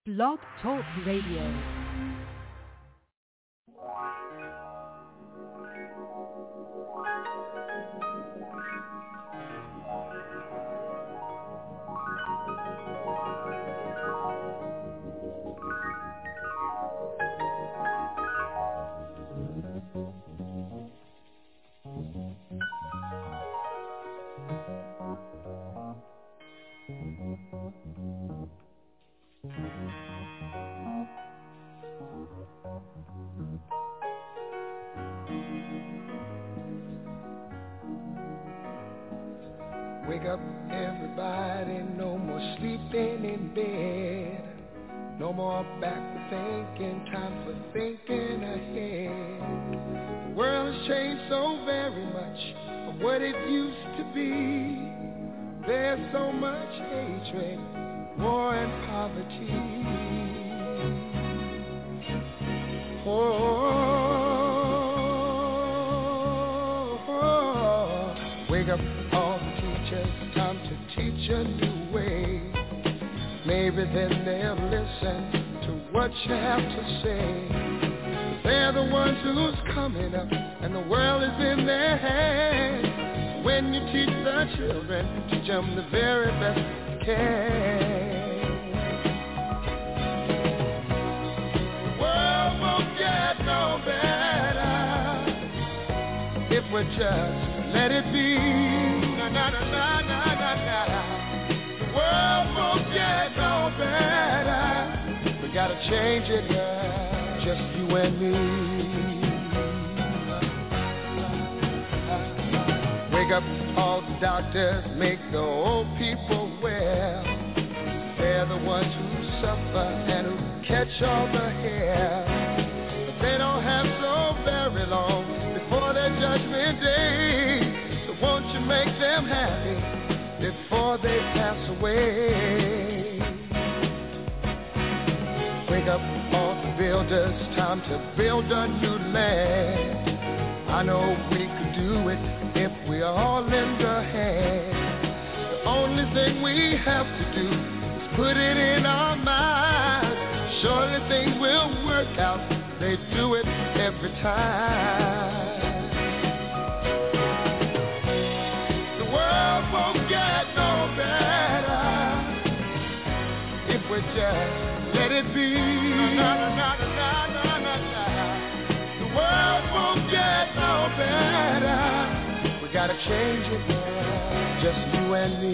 Blog Talk Radio. Wake up, everybody, no more sleeping in bed. No more backward thinking, time for thinking ahead. The world has changed so very much from what it used to be. There's so much hatred, war and poverty. Wake up, all the teachers, time to teach a new way. Maybe then they'll listen to what you have to say. They're the ones who's coming up, and the world is in their hands. When you teach the children, teach them the very best you can. The world won't get no better if we just let it be. Na na na na na na na. The world won't get no better. We gotta change it, yeah. Just you and me. Wake up, all the doctors, make the old people well. They're the ones who suffer and who catch all the hair. But they don't have so very long before their judgment day. So won't you make them happy before they pass away? Wake up, all the builders, time to build a new land. I know we could do it if we all lend a hand. The only thing we have to do is put it in our minds. Surely things will work out. They do it every time. The world won't get no better if we just let it be. Na, na, na, na, na, na, na. The world won't get no better. We gotta change it, yeah. Just you and me.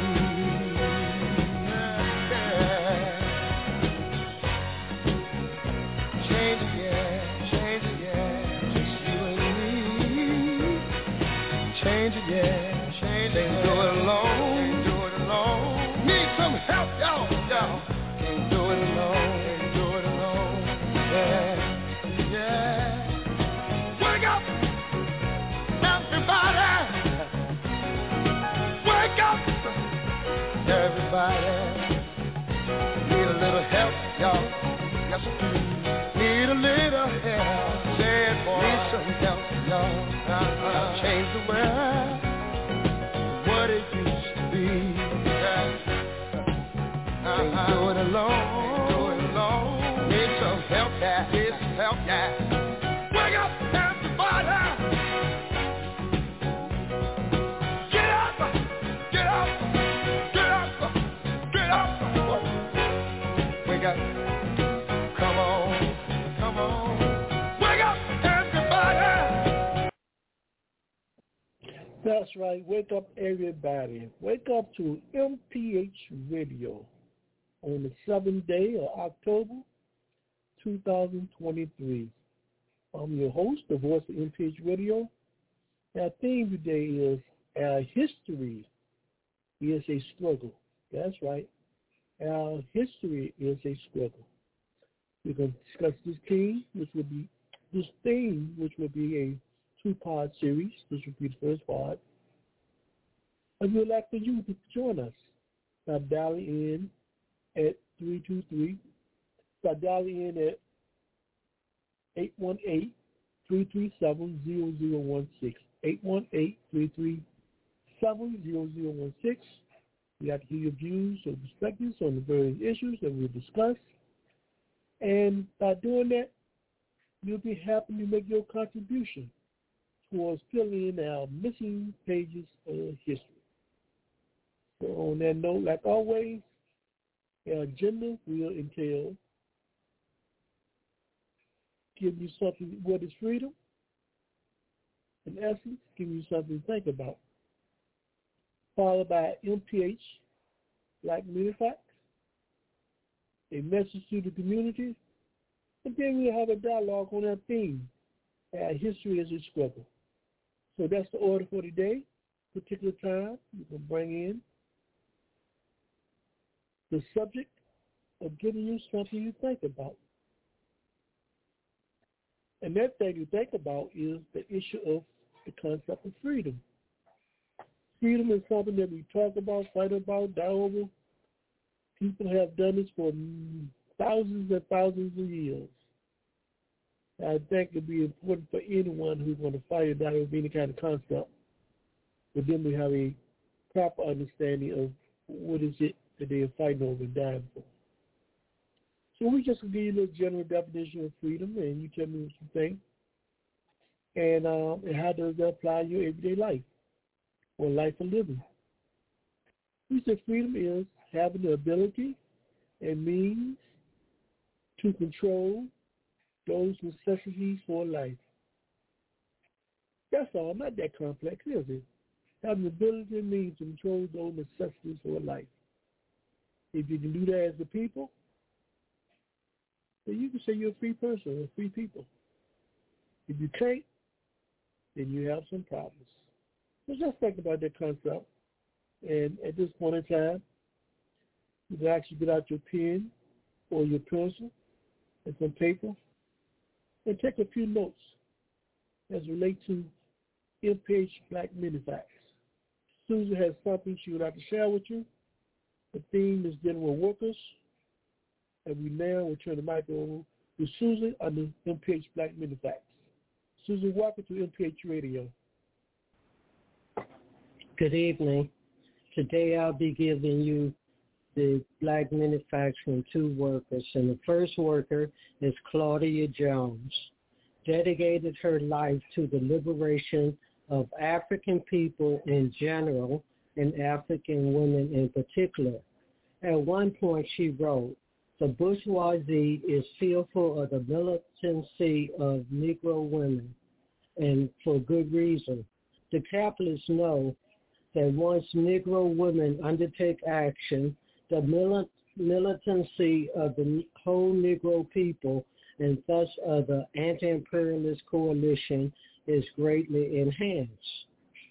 Change it, yeah. Change it, yeah. Just you and me. Change it, yeah. Change it. Can't do it alone. Can't do it alone. Need some help, y'all. Can't do it alone. Can't do it alone. Yeah. Yeah. Wake up, everybody. Wake up, everybody. Need a little help, y'all. Yes, please. Need a little help. Say it, boy. Need some help, y'all. Change the world, what it used to be. Can't do it alone. Can't do it alone. Need some help, yeah. Need some help, yeah. Wake up, everybody. Get up, get up, get up, get up. Wake up. Come on, come on. Wake up, everybody. That's right. Wake up, everybody. Wake up to MPH Radio on the 7th day of October, 2023. I'm your host, the voice of MPH Radio. Our theme today is our history is a struggle. That's right. Our history is a struggle. We're going to discuss this theme, which will be a two-part series. This will be the first part. And we'd like for you to join us by dialing in at 323, by dialing in at 818-337-0016, 818-337-0016, We got to hear your views or perspectives on the various issues that we'll discuss. And by doing that, you'll be happy to make your contribution towards filling in our missing pages of history. So on that note, like always, our agenda will entail giving you something, what is freedom? In essence, giving you something to think about. Followed by MPH, Black Men Facts, a message to the community, and then we'll have a dialogue on that theme, our history as a struggle. So that's the order for today. Particular time, you can bring in the subject of giving you something you think about. And that thing you think about is the issue of the concept of freedom. Freedom is something that we talk about, fight about, die over. People have done this for thousands and thousands of years. I think it would be important for anyone who's going to fight or die over any kind of concept for them to have a proper understanding of what is it that they are fighting over and dying for. So we just give you a little general definition of freedom, and you tell me what you think, and how does that apply to your everyday life or life of living. We said freedom is having the ability and means to control those necessities for life. That's all, not that complex, is it? Having the ability and means to control those necessities for life. If you can do that as a people, then you can say you're a free person or free people. If you can't, then you have some problems. So just think about that concept. And at this point in time, you can actually get out your pen or your pencil and some paper and take a few notes as relate to MPH Black Men Facts. Susan has something she would like to share with you. The theme is dealing with workers. And we now will turn the mic over to Susan on the MPH Black Men Facts. Susan, welcome to MPH Radio. Good evening. Today I'll be giving you the Black Men Facts from two workers. And the first worker is Claudia Jones. Dedicated her life to the liberation of African people in general and African women in particular. At one point she wrote, "The bourgeoisie is fearful of the militancy of Negro women, and for good reason. The capitalists know that once Negro women undertake action, the militancy of the whole Negro people and thus of the anti-imperialist coalition is greatly enhanced."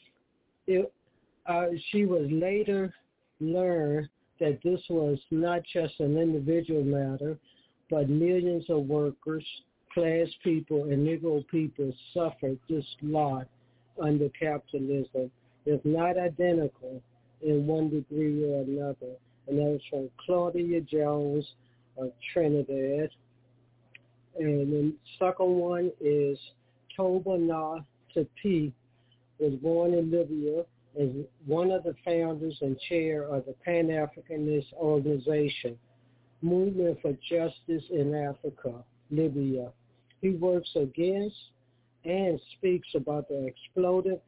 She was later learned that this was not just an individual matter, but millions of workers, class people, and Negro people suffered this lot under capitalism, if not identical, in one degree or another. And that was from Claudia Jones of Trinidad. And the second one is Toba Na Tepe, was born in Libya, is one of the founders and chair of the Pan-Africanist Organization, Movement for Justice in Africa, Libya. He works against and speaks about the exploded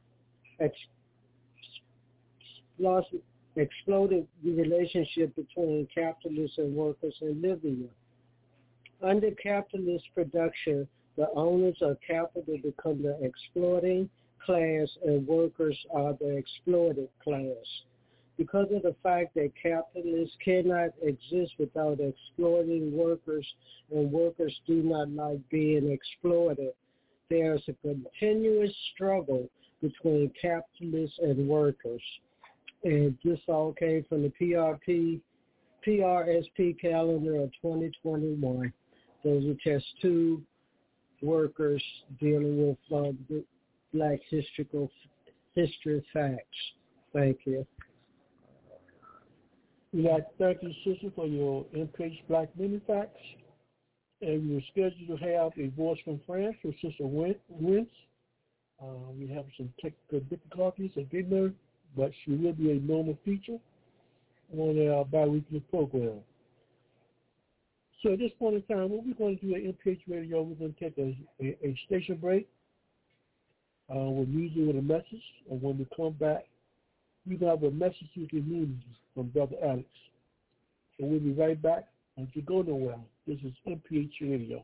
relationship between capitalists and workers in Libya. Under capitalist production, the owners of capital become the exploiting class and workers are the exploited class. Because of the fact that capitalists cannot exist without exploiting workers and workers do not like being exploited, there's a continuous struggle between capitalists and workers. And this all came from the PRSP calendar of 2021. Those are just two workers dealing with the Black history facts. Thank you. We'd like to thank you, sister, for your MPH Black Men Facts. And we're scheduled to have a voice from France with Sister Wentz. We have some technical difficulties at dinner, but she will be a normal feature. on our bi-weekly program. So at this point in time, what we're going to do at MPH Radio, we're going to take a station break with music with a message. And when we come back, we're going to have a message to the community from Brother Alex. So we'll be right back. Don't you go nowhere. This is MPH Radio.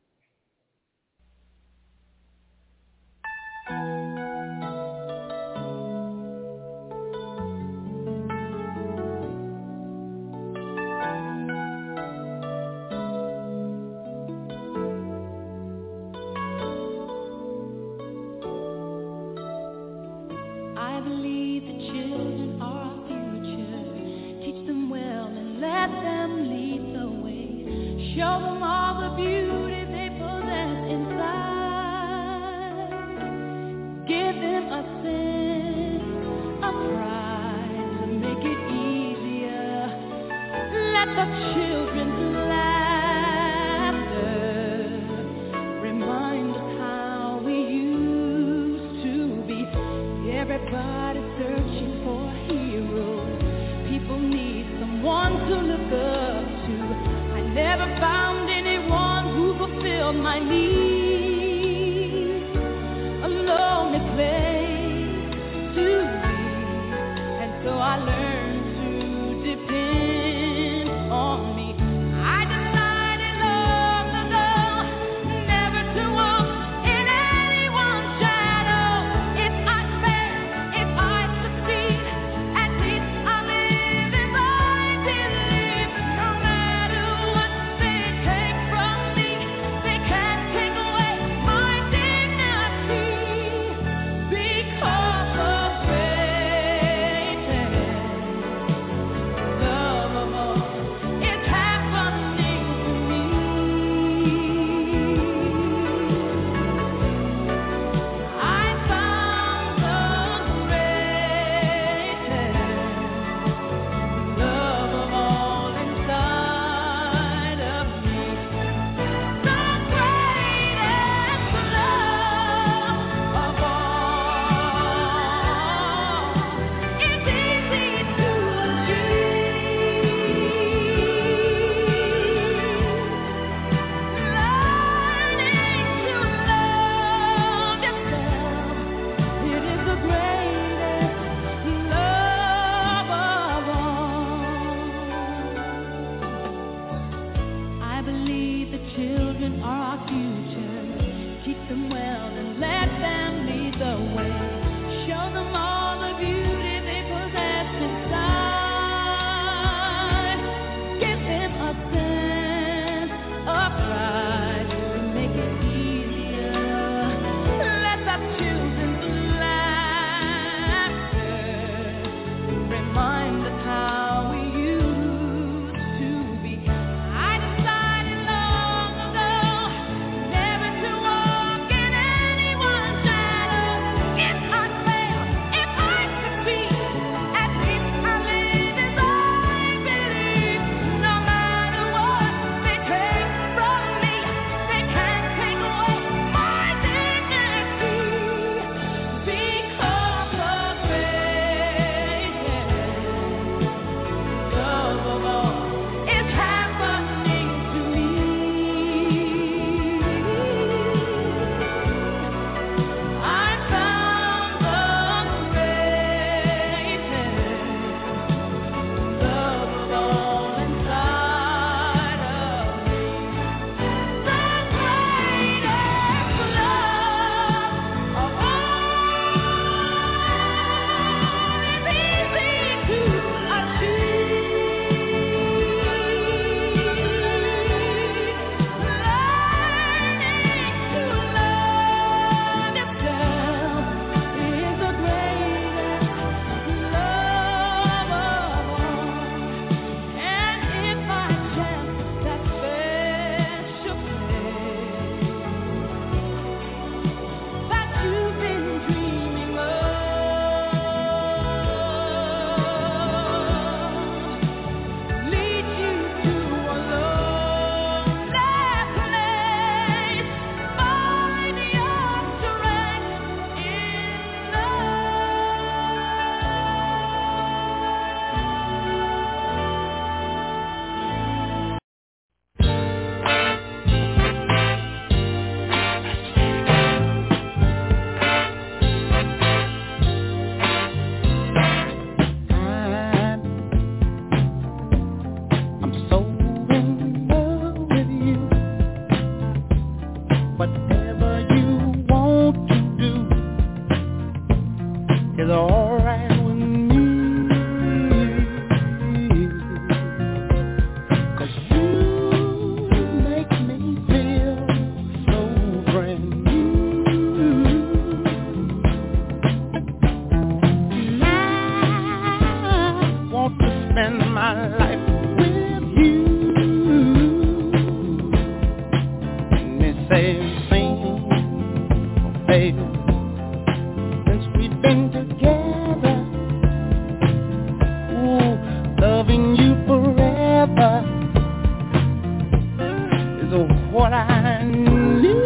I believe the children are our future. Teach them well and let them lead the way. Show them all the beauty they possess inside. Give them a sense of pride to make it easier. Let the children's laughter remind us how we used to be. Everybody's searching for a hero. People need someone to look up to. I never found anyone who fulfilled my needs. A lonely place to be, and so I learned to depend on me. I decided long ago never to walk in anyone's shadow. If I fail, if I succeed, at least I live as I did live. No matter what they take from me, they can't take what I need.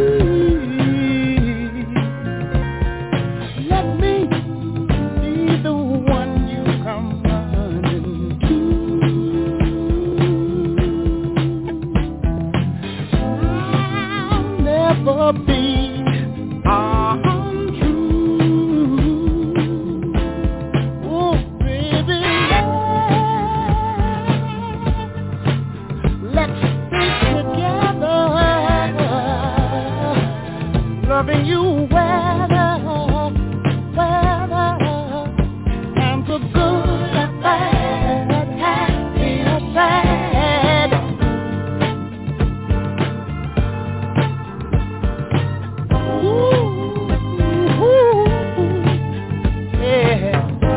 Let me be the one you come running to. I'll never be untrue. Oh, baby, let's stay together, loving you weather, and the good, the bad, happy or sad. Ooh, yeah.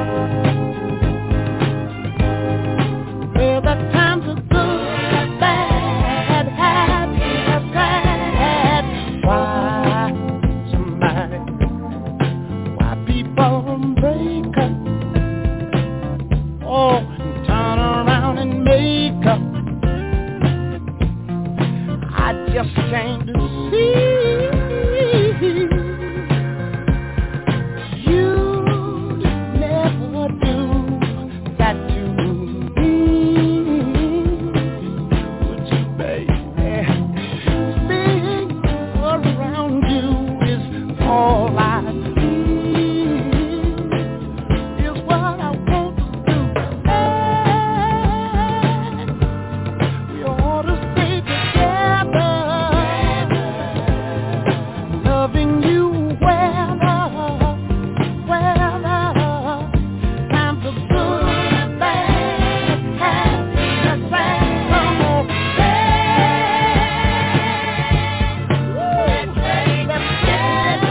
Well, the times are good, the bad, happy or sad. Why people break up? Oh, and turn around and make up. I just came to see you'd never do that to me, would you, baby? Being around you is all I need, is what I want to do. We ought to stay together, loving you weather, times are good, bad, happy or sad. Come on, let's stay together,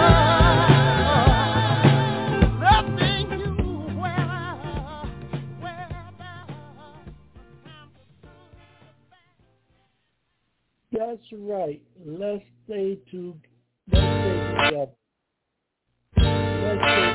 loving you weather, That's right. Let's stay together. Let's stay.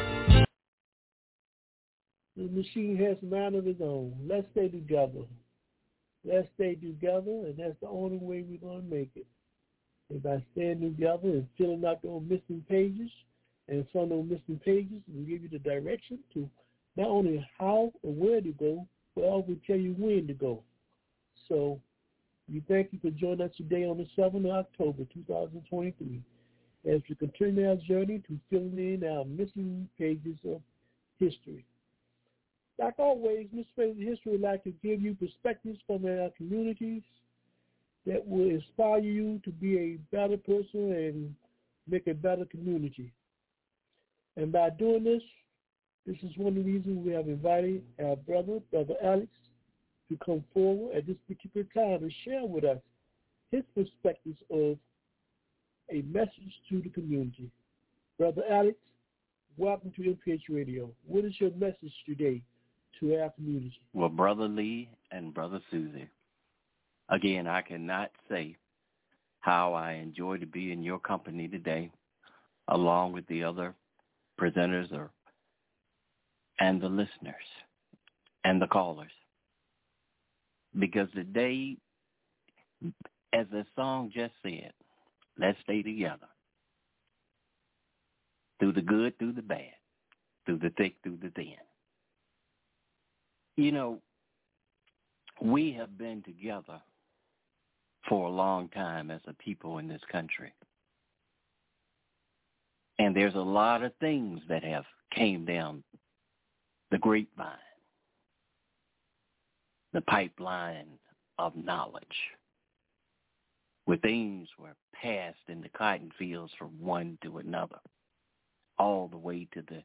The machine has a mind of its own. Let's stay together. Let's stay together, and that's the only way we're going to make it. And by staying together and filling out those missing pages, and from those missing pages, we give you the direction to not only how or where to go, but also tell you when to go. So we thank you for joining us today on the 7th of October, 2023, as we continue our journey to filling in our missing pages of history. Like always, Miss Fraser History would like to give you perspectives from our communities that will inspire you to be a better person and make a better community. And by doing this is one of the reasons we have invited our Brother Alex, to come forward at this particular time and share with us his perspectives of a message to the community. Brother Alex, welcome to MPH Radio. What is your message today to our community? Well, Brother Lee and Brother Susie, again, I cannot say how I enjoy to be in your company today, along with the other presenters and the listeners and the callers. Because today, as the song just said, let's stay together. Through the good, through the bad, through the thick, through the thin. You know, we have been together for a long time as a people in this country. And there's a lot of things that have came down the grapevine, the pipeline of knowledge, where things were passed in the cotton fields from one to another, all the way to the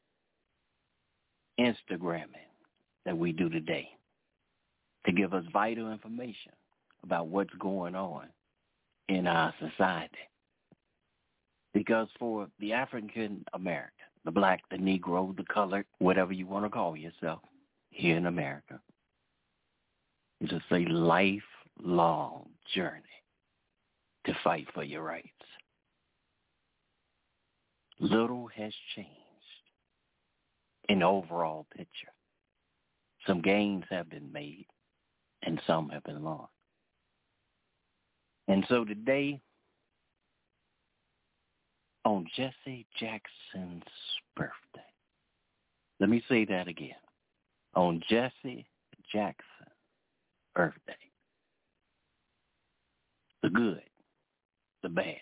Instagramming that we do today to give us vital information about what's going on in our society. Because for the African American, the black, the Negro, the colored, whatever you want to call yourself here in America, it's just a lifelong journey to fight for your rights. Little has changed in the overall picture. Some gains have been made and some have been lost. And so today, on Jesse Jackson's birthday, let me say that again. On Jesse Jackson's birthday, the good, the bad,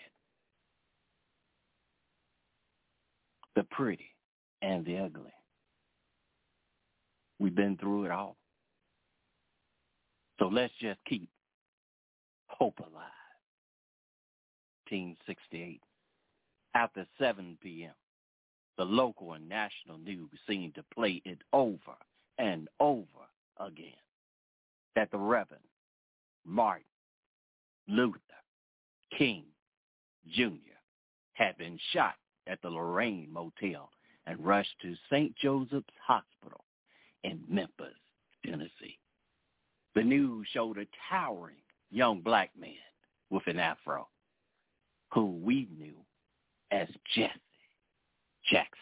the pretty, and the ugly. We've been through it all. So let's just keep hope alive. 1968. After 7 p.m., the local and national news seemed to play it over and over again that the Reverend Martin Luther King Jr. had been shot at the Lorraine Motel and rushed to St. Joseph's Hospital in Memphis, Tennessee. The news showed a towering young black man with an afro who we knew as Jesse Jackson,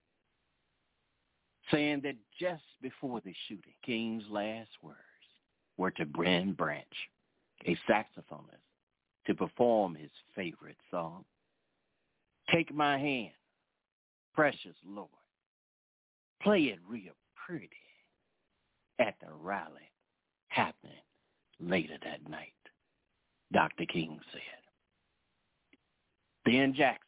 saying that just before the shooting, King's last words were to Bren Branch, a saxophonist, to perform his favorite song, "Take My Hand, Precious Lord, play it real pretty," at the rally happening later that night, Dr. King said. Then Jackson,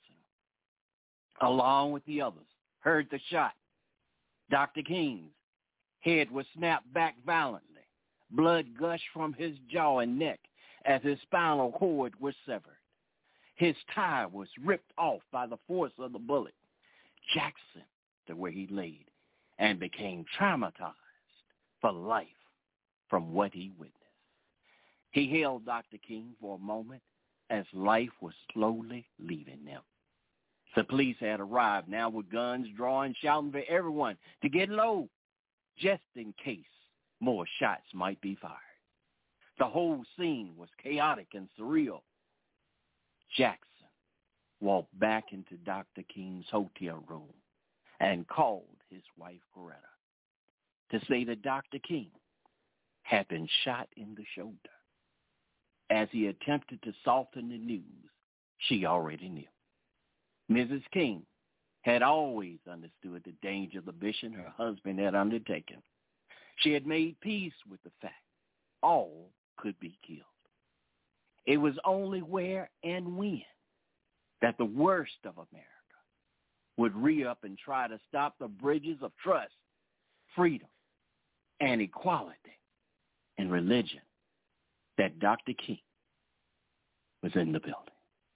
along with the others, heard the shot. Dr. King's head was snapped back violently. Blood gushed from his jaw and neck as his spinal cord was severed. His tie was ripped off by the force of the bullet. Jackson, to where he laid, and became traumatized for life from what he witnessed. He held Dr. King for a moment as life was slowly leaving them. The police had arrived now with guns drawn, shouting for everyone to get low, just in case more shots might be fired. The whole scene was chaotic and surreal. Jackson walked back into Dr. King's hotel room and called his wife, Coretta, to say that Dr. King had been shot in the shoulder. As he attempted to soften the news, she already knew. Mrs. King had always understood the danger the mission her husband had undertaken. She had made peace with the fact all could be killed. It was only where and when that the worst of America would re-up and try to stop the bridges of trust, freedom, and equality and religion that Dr. King was in the building.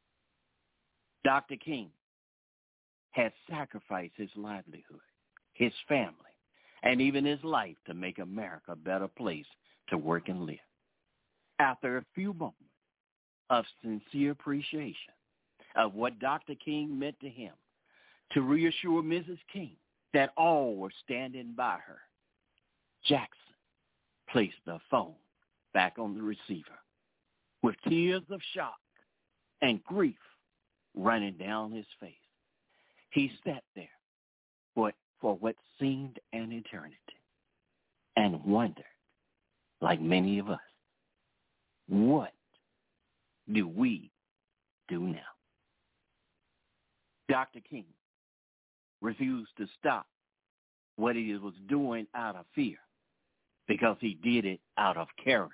Dr. King had sacrificed his livelihood, his family, and even his life to make America a better place to work and live. After a few moments of sincere appreciation of what Dr. King meant to him, to reassure Mrs. King that all were standing by her, Jackson placed the phone back on the receiver with tears of shock and grief running down his face. He sat there for what seemed an eternity and wondered, like many of us, what do we do now? Dr. King refused to stop what he was doing out of fear because he did it out of courage.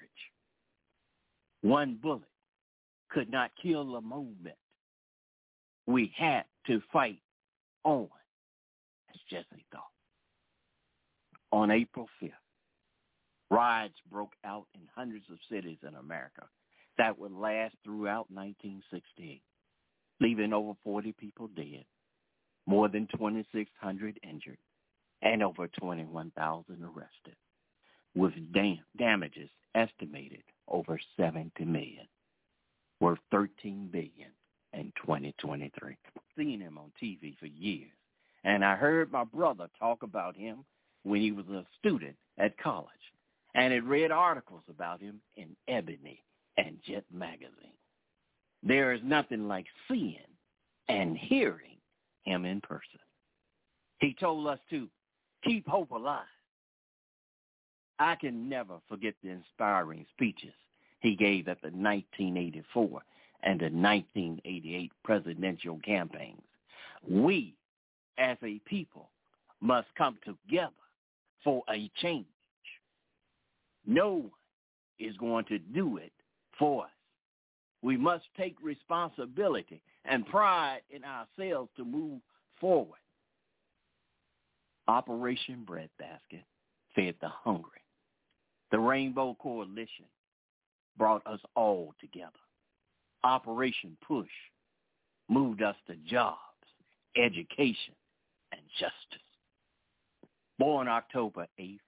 One bullet could not kill a movement. We had to fight on, as Jesse thought. On April 5th, riots broke out in hundreds of cities in America that would last throughout 1968, leaving over 40 people dead, more than 2,600 injured, and over 21,000 arrested, with damages estimated over $70 million, worth $13 billion in 2023. I've seen him on TV for years, and I heard my brother talk about him when he was a student at college, and had read articles about him in Ebony and Jet magazine. There is nothing like seeing and hearing him in person. He told us to keep hope alive. I can never forget the inspiring speeches he gave at the 1984 and the 1988 presidential campaigns. We, as a people, must come together for a change. No one is going to do it for us. We must take responsibility and pride in ourselves to move forward. Operation Breadbasket fed the hungry. The Rainbow Coalition brought us all together. Operation Push moved us to jobs, education, and justice. Born October 8th,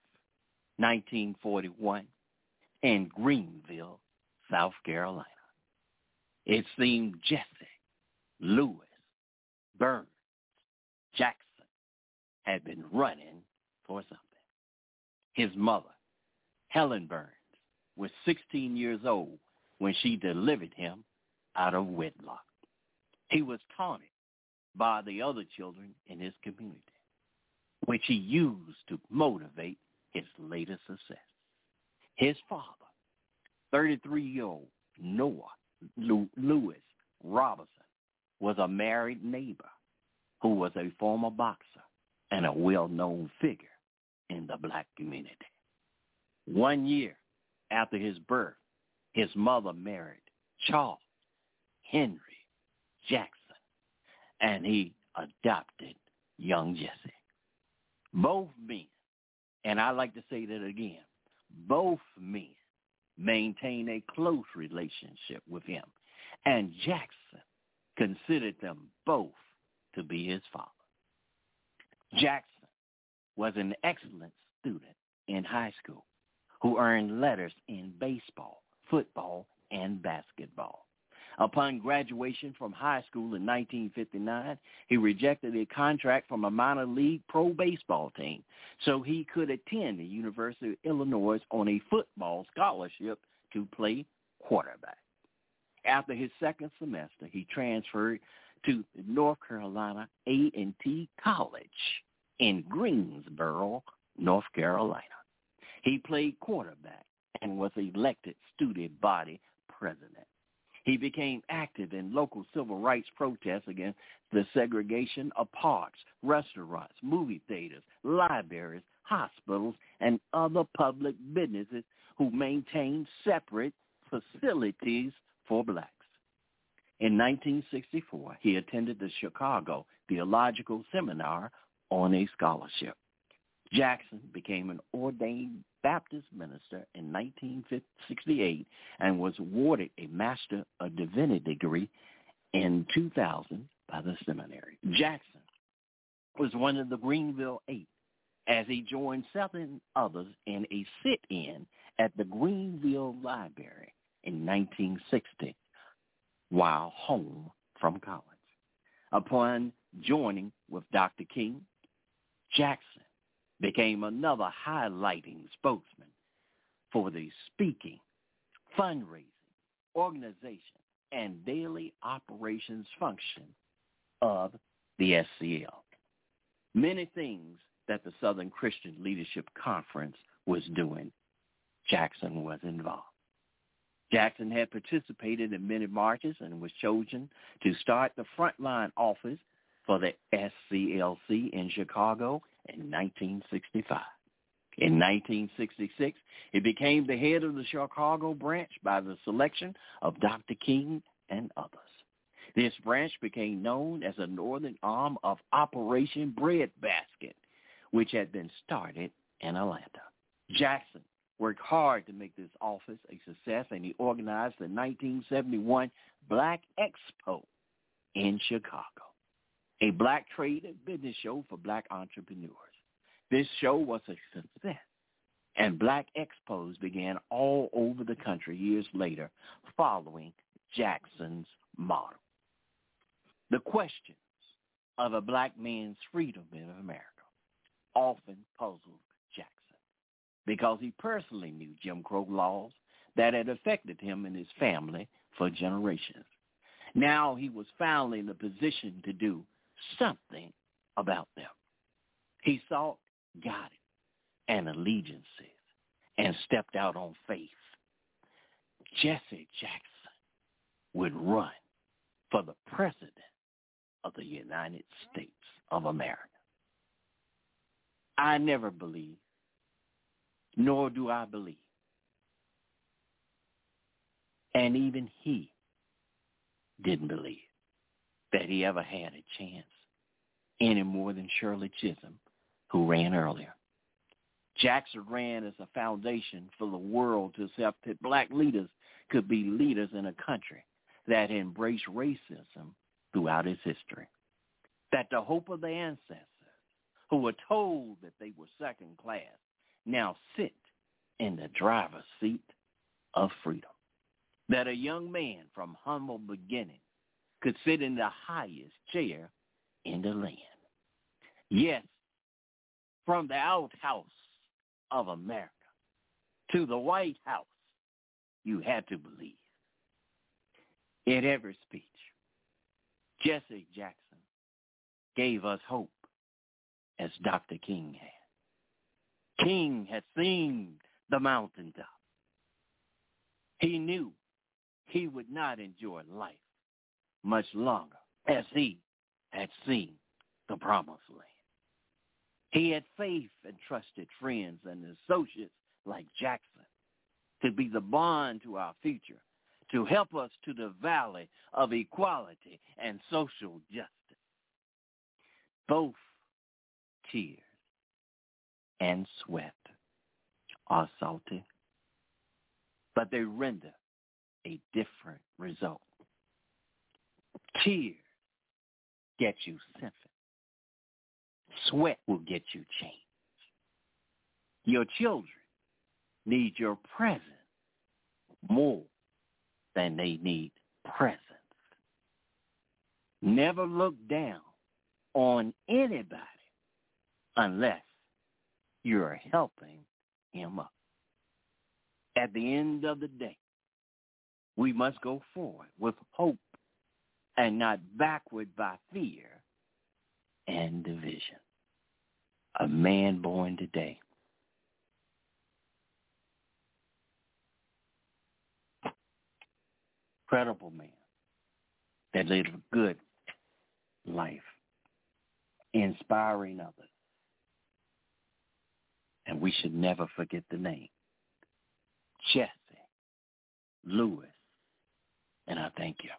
1941, in Greenville, South Carolina. It seemed Jesse, Lewis, Burns, Jackson had been running for something. His mother, Helen Burns, was 16 years old when she delivered him out of wedlock. He was taunted by the other children in his community, which he used to motivate his later success. His father, 33-year-old Noah Lewis Robinson, was a married neighbor who was a former boxer and a well-known figure in the black community. 1 year after his birth, his mother married Charles Henry Jackson, and he adopted young Jesse. Both men, and I like to say that again, both men maintained a close relationship with him, and Jackson considered them both to be his father. Jackson was an excellent student in high school who earned letters in baseball, football, and basketball. Upon graduation from high school in 1959, he rejected a contract from a minor league pro baseball team so he could attend the University of Illinois on a football scholarship to play quarterback. After his second semester, he transferred to North Carolina A&T College in Greensboro, North Carolina. He played quarterback and was elected student body president. He became active in local civil rights protests against the segregation of parks, restaurants, movie theaters, libraries, hospitals, and other public businesses who maintained separate facilities for blacks. In 1964, he attended the Chicago Theological Seminar on a scholarship. Jackson became an ordained Baptist minister in 1968 and was awarded a Master of Divinity degree in 2000 by the seminary. Jackson was one of the Greenville Eight as he joined 7 others in a sit-in at the Greenville Library in 1960 while home from college. Upon joining with Dr. King, Jackson became another highlighting spokesman for the speaking, fundraising, organization, and daily operations function of the SCL. Many things that the Southern Christian Leadership Conference was doing, Jackson was involved. Jackson had participated in many marches and was chosen to start the frontline office for the SCLC in Chicago in 1965. In 1966, he became the head of the Chicago branch by the selection of Dr. King and others. This branch became known as the northern arm of Operation Breadbasket, which had been started in Atlanta. Jackson worked hard to make this office a success, and he organized the 1971 Black Expo in Chicago, a black trade and business show for black entrepreneurs. This show was a success, and black expos began all over the country years later following Jackson's model. The questions of a black man's freedom in America often puzzled Jackson because he personally knew Jim Crow laws that had affected him and his family for generations. Now he was finally in a position to do something about them. He sought guidance and allegiances and stepped out on faith. Jesse Jackson would run for the president of the United States of America. I never believed, nor do I believe, and even he didn't believe that he ever had a chance any more than Shirley Chisholm, who ran earlier. Jackson ran as a foundation for the world to accept that black leaders could be leaders in a country that embraced racism throughout its history. That the hope of the ancestors, who were told that they were second class, now sit in the driver's seat of freedom. That a young man from humble beginnings could sit in the highest chair in the land. Yes, from the outhouse of America to the White House, you had to believe. In every speech, Jesse Jackson gave us hope as Dr. King had. King had seen the mountaintop. He knew he would not enjoy life much longer as he had seen the promised land. He had faith and trusted friends and associates like Jackson to be the bond to our future, to help us to the valley of equality and social justice. Both tears and sweat are salty, but they render a different result. Tears get you symphony. Sweat will get you change. Your children need your presence more than they need presence. Never look down on anybody unless you're helping him up. At the end of the day, we must go forward with hope and not backward by fear and division. A man born today credible man that lived a good life, inspiring others. And we should never forget the name, Jesse Lewis. And I thank you.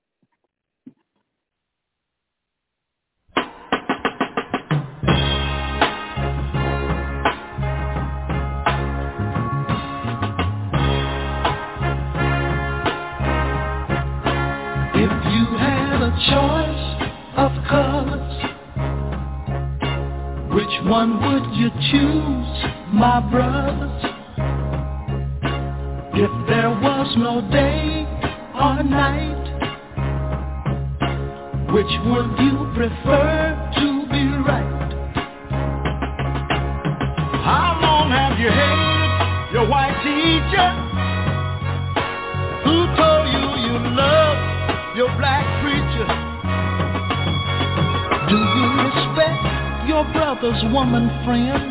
Choice of colors, which one would you choose, my brothers? If there was no day or night, which would you prefer to be right? How long have you hated your white teacher, who told you you love your black preacher? Do you respect your brother's woman friend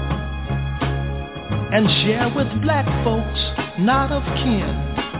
and share with black folks not of kin?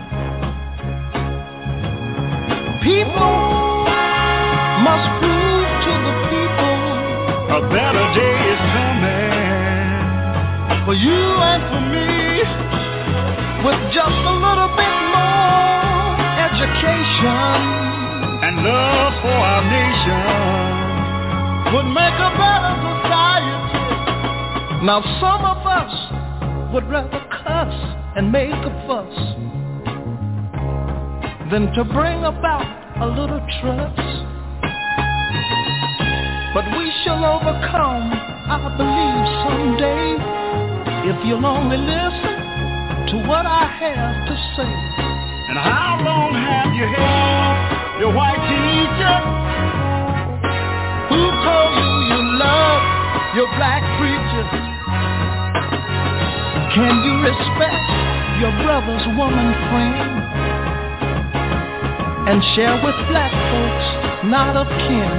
People must prove to the people a better day is coming for you and for me, with just a little bit more education and love for our nation would make a better society. Now some of us would rather cuss and make a fuss than to bring about a little trust. But we shall overcome, I believe, someday, if you'll only listen to what I have to say. And how long have you hated your white teacher, who told you love your black preacher? Can you respect your brother's woman friend and share with black folks not of kin?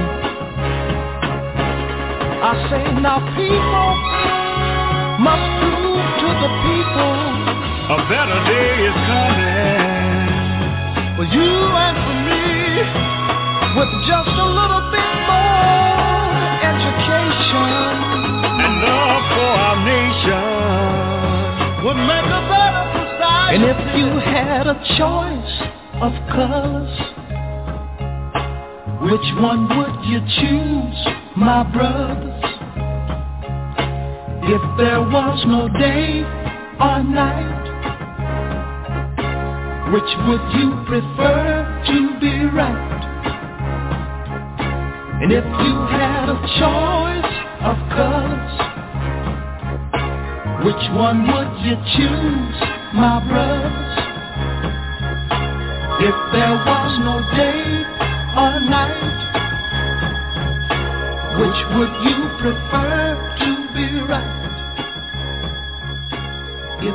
I say now people must prove to the people a better day is coming. For you and for me, with just a little bit more education and love for our nation would make a better society. And if you had a choice of colors, which one would you choose, my brothers? If there was no day or night, which would you prefer to be right? And if you had a choice of colors, which one would you choose, my brothers? If there was no day or night, which would you prefer to be right? If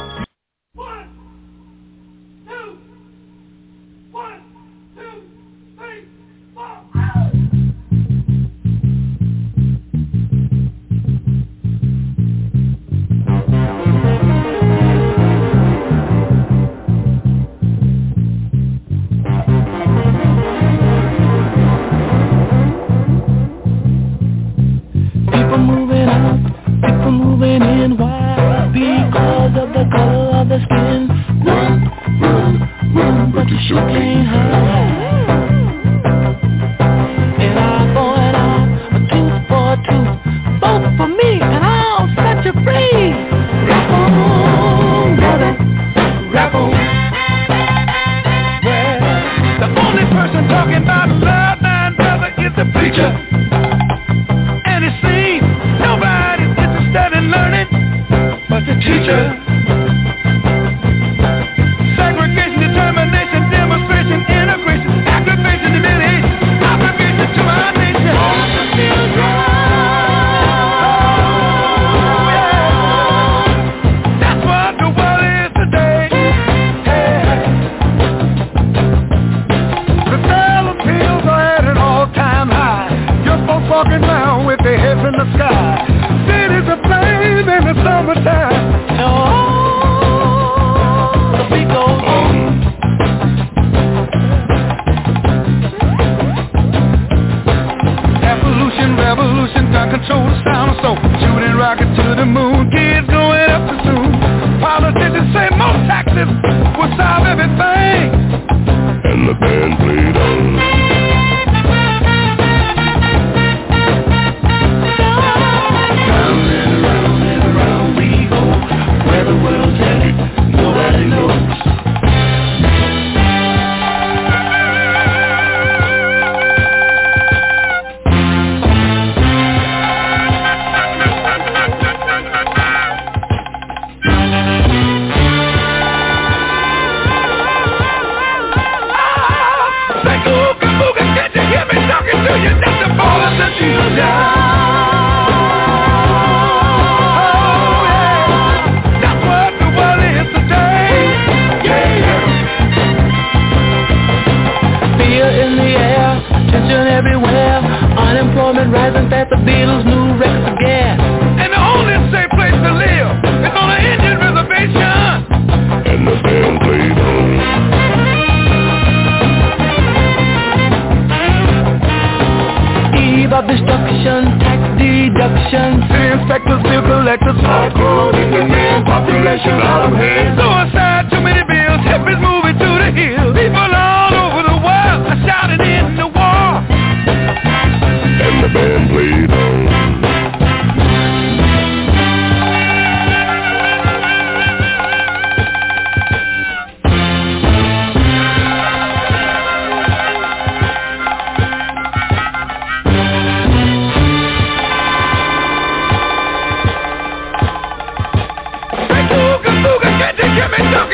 Give me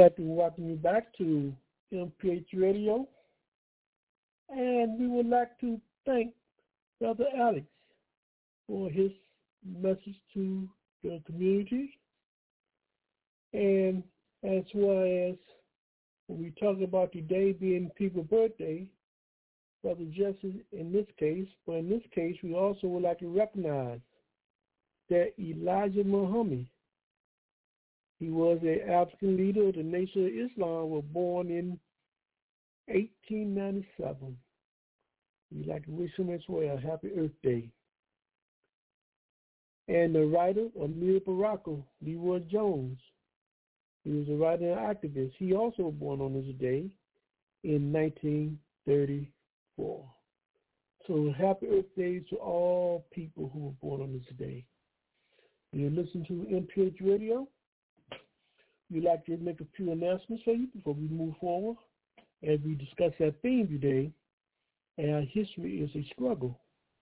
like to welcome you back to MPH Radio, and we would like to thank Brother Alex for his message to the community, and as well as when we talk about today being people's birthday, Brother Jesse in this case, but in this case we also would like to recognize that Elijah Muhammad, he was an African leader of the Nation of Islam, was born in 1897. We'd like to wish him as well a happy Earth Day. And the writer, Amir Baraka Leroy Jones, he was a writer and activist. He also was born on this day in 1934. So happy Earth Day to all people who were born on this day. You listen to MPH Radio. We'd like to make a few announcements for you before we move forward as we discuss our theme today, and our history is a struggle.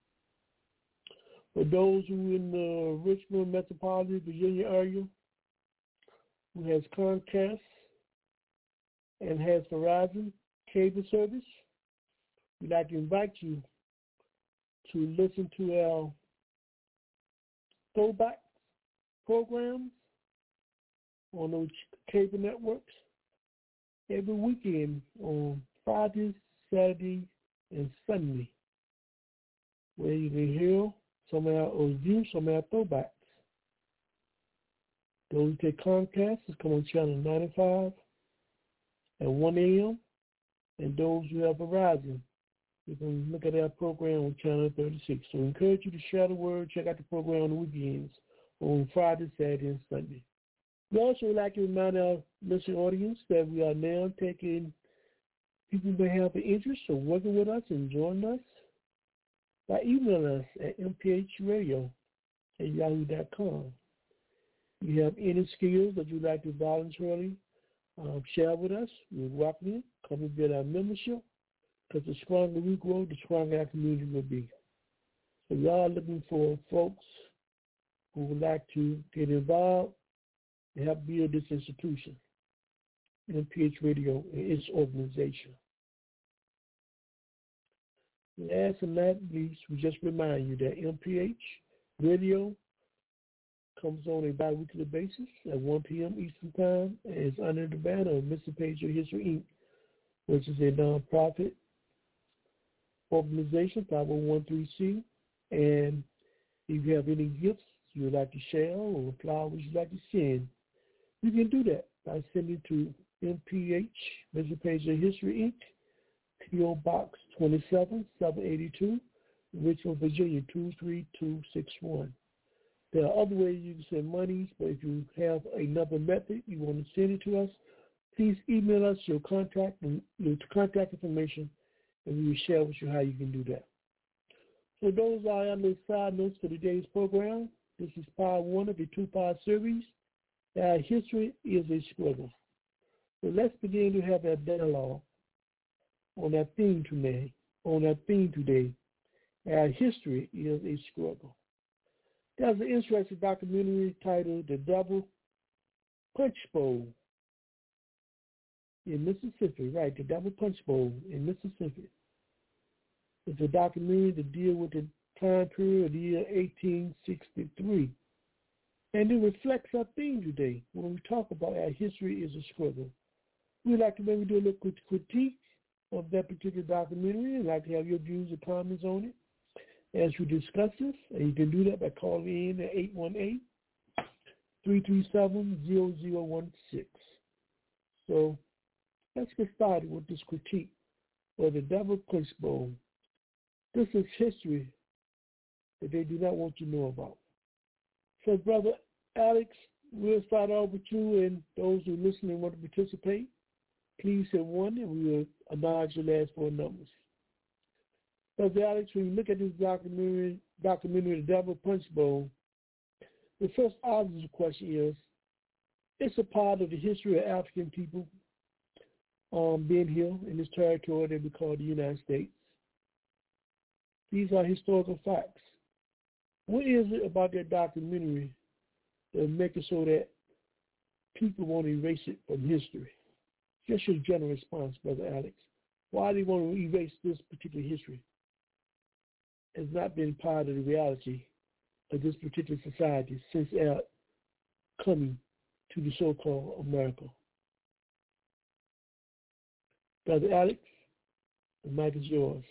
For those who in the Richmond metropolitan Virginia area who has Comcast and has Verizon cable service, we'd like to invite you to listen to our throwback programs on those cable networks every weekend on Friday, Saturday, and Sunday, where you can hear some of our, or view some of our throwbacks. Those who take Comcast is come on channel 95 at 1 a.m., and those who have Verizon, you can look at our program on channel 36. So I encourage you to share the word, check out the program on the weekends on Friday, Saturday, and Sunday. We also would like to remind our listening audience that we are now taking people who may have an interest of working with us and joining us by emailing us at mphradio@yahoo.com. If you have any skills that you'd like to voluntarily share with us, we welcome you. Come and get our membership, because the stronger we grow, the stronger our community will be. So we are looking for folks who would like to get involved and help build this institution, MPH Radio and its organization. Last and not least, we just remind you that MPH Radio comes on a bi-weekly basis at 1 p.m. Eastern Time and is under the banner of Mr. Pager History, Inc., which is a nonprofit organization, 501(c). And if you have any gifts you would like to share or flowers you'd like to send, you can do that by sending to MPH, Mr. Pager History, Inc., P.O. Box 27782, Richmond, Virginia 23261. There are other ways you can send monies, but if you have another method you want to send it to us, please email us your contact and your contact information, and we will share with you how you can do that. So those are our little side notes for today's program. This is part one of the two-part series. Our history is a struggle. So let's begin to have a dialogue on our theme today. Our history is a struggle. There's an interesting documentary titled The Double Punch Bowl in Mississippi, right, The Double Punch Bowl in Mississippi. It's a documentary that deals with the time period of the year 1863. And it reflects our theme today when we talk about our history is a struggle. We'd like to maybe do a little critique of that particular documentary. I'd like to have your views and comments on it as we discuss this. And you can do that by calling in at 818-337-0016. So let's get started with this critique of the Double Punch Bowl. This is history that they do not want you to know about. So, Brother Alex, we'll start off with you, and those who are listening want to participate, please hit 1, and we will acknowledge the last 4 numbers. Brother Alex, when you look at this documentary, The Double Punch Bowl, the first obvious question is, it's a part of the history of African people being here in this territory that we call the United States. These are historical facts. What is it about that documentary that makes it so that people want to erase it from history? Just your general response, Brother Alex. Why do you want to erase this particular history? It's not been part of the reality of this particular society since our coming to the so-called America. Brother Alex, the mic is yours.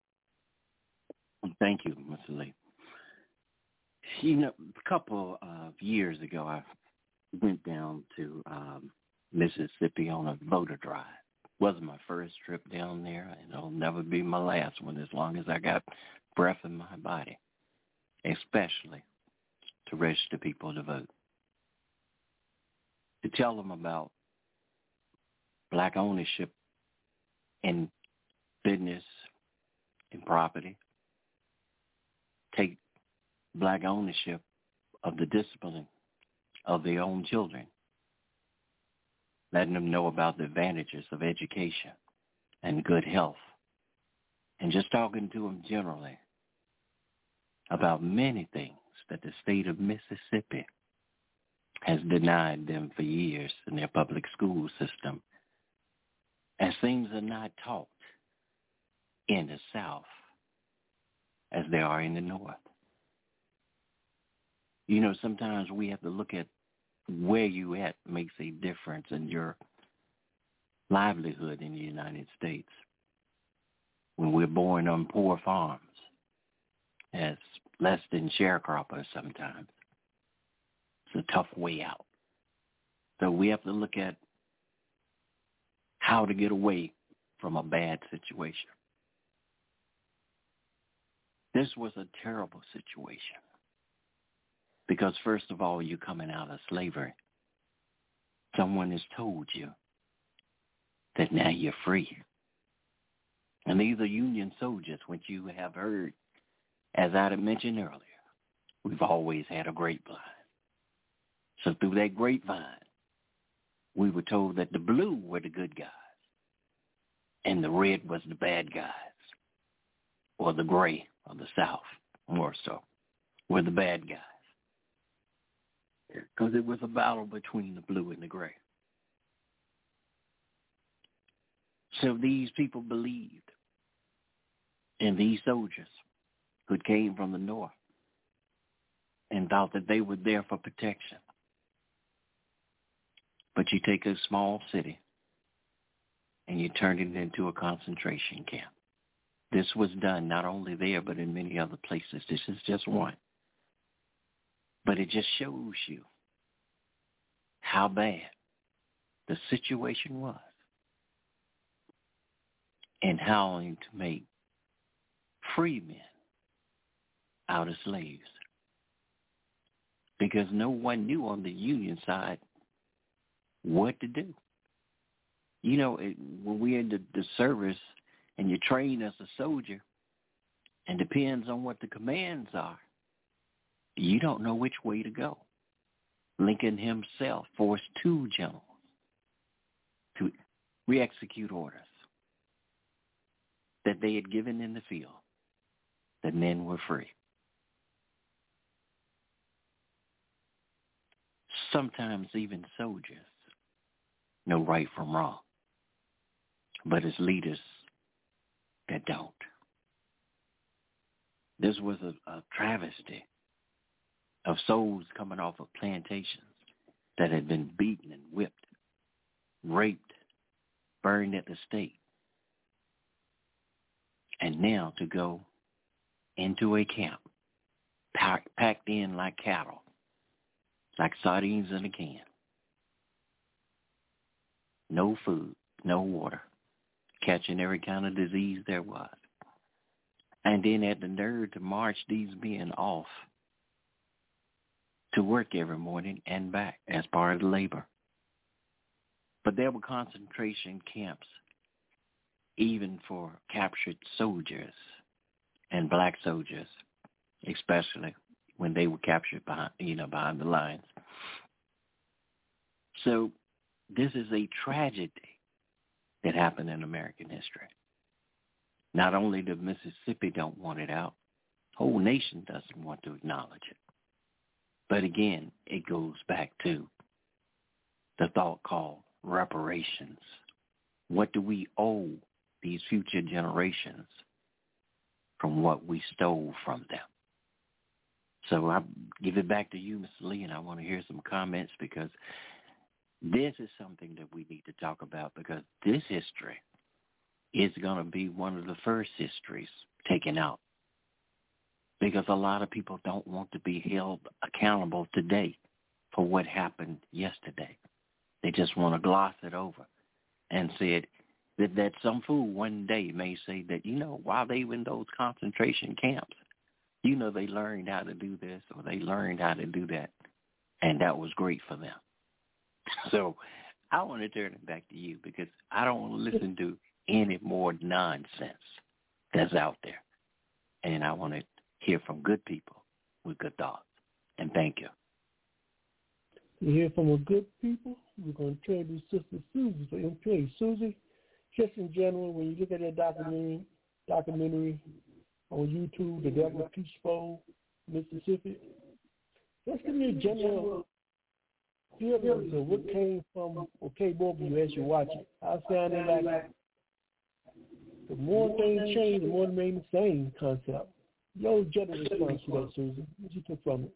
Thank you, Mr. Lee. You know, a couple of years ago, I went down to Mississippi on a voter drive. Wasn't my first trip down there, and it'll never be my last one as long as I got breath in my body, especially to register people to vote. To tell them about black ownership in business and property, take black ownership of the discipline of their own children, letting them know about the advantages of education and good health, and just talking to them generally about many things that the state of Mississippi has denied them for years in their public school system, as things are not taught in the South as they are in the North. You know, sometimes we have to look at where you at makes a difference in your livelihood in the United States. When we're born on poor farms as less than sharecroppers sometimes, it's a tough way out. So we have to look at how to get away from a bad situation. This was a terrible situation because, first of all, you're coming out of slavery. Someone has told you that now you're free. And these are Union soldiers, which you have heard, as I had mentioned earlier, we've always had a grapevine. So through that grapevine, we were told that the blue were the good guys and the red was the bad guys, or the gray of the South, more so, were the bad guys. Because it was a battle between the blue and the gray. So these people believed in these soldiers who came from the North and thought that they were there for protection. But you take a small city and you turn it into a concentration camp. This was done not only there, but in many other places. This is just one. But it just shows you how bad the situation was and how to make free men out of slaves. Because no one knew on the Union side what to do. You know, when we're in the service and you train as a soldier, and depends on what the commands are, you don't know which way to go. Lincoln himself forced 2 generals to re-execute orders that they had given in the field, that men were free. Sometimes even soldiers know right from wrong, but it's leaders that don't. This was a travesty of souls coming off of plantations that had been beaten and whipped, raped, burned at the stake. And now to go into a camp, packed in like cattle, like sardines in a can. No food, no water, catching every kind of disease there was. And then had the nerve to march these men off to work every morning and back as part of the labor. But there were concentration camps even for captured soldiers and black soldiers, especially when they were captured behind the lines. So this is a tragedy that happened in American history. Not only does Mississippi don't want it out, the whole nation doesn't want to acknowledge it. But again, it goes back to the thought called reparations. What do we owe these future generations from what we stole from them? So I give it back to you, Mr. Lee, and I want to hear some comments, because this is something that we need to talk about, because this history is going to be one of the first histories taken out, because a lot of people don't want to be held accountable today for what happened yesterday. They just want to gloss it over and said that some fool one day may say that, while they were in those concentration camps, they learned how to do this or they learned how to do that, and that was great for them. So I want to turn it back to you, because I don't want to listen to any more nonsense that's out there. And I want to hear from good people with good thoughts. And thank you. You hear from a good people? We're going to turn to Sister Susie for MPA. Susie, just in general, when you look at that documentary on YouTube, The Devil Peach Bowl, Mississippi, just give me a general feeling of what came from, okay, both of you as you watch it. I sounded like the more things change, the more they remain the same concept. Your general response to that, Susan, what you took from it?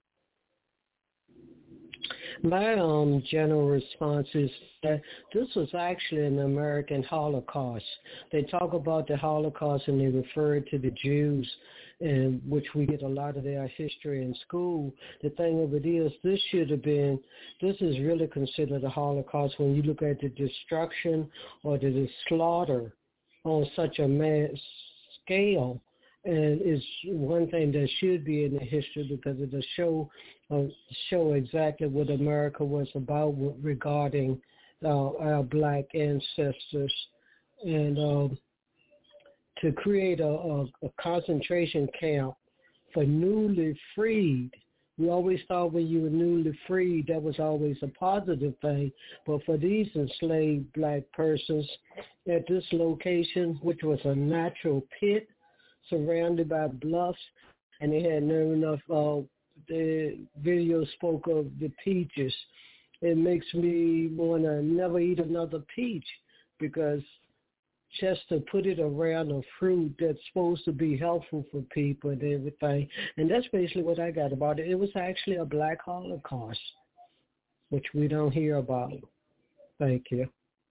My general response is that this was actually an American Holocaust. They talk about the Holocaust and they refer to the Jews, in which we get a lot of their history in school. The thing of it is, this is really considered a Holocaust when you look at the destruction or the slaughter on such a mass scale. And it's one thing that should be in the history, because it'll show exactly what America was about regarding our black ancestors. And to create a concentration camp for newly freed, we always thought when you were newly freed, that was always a positive thing. But for these enslaved black persons at this location, which was a natural pit, surrounded by bluffs, and they had near enough. The video spoke of the peaches. It makes me want to never eat another peach, because just to put it around a fruit that's supposed to be helpful for people and everything. And that's basically what I got about it. It was actually a black Holocaust, which we don't hear about. Thank you.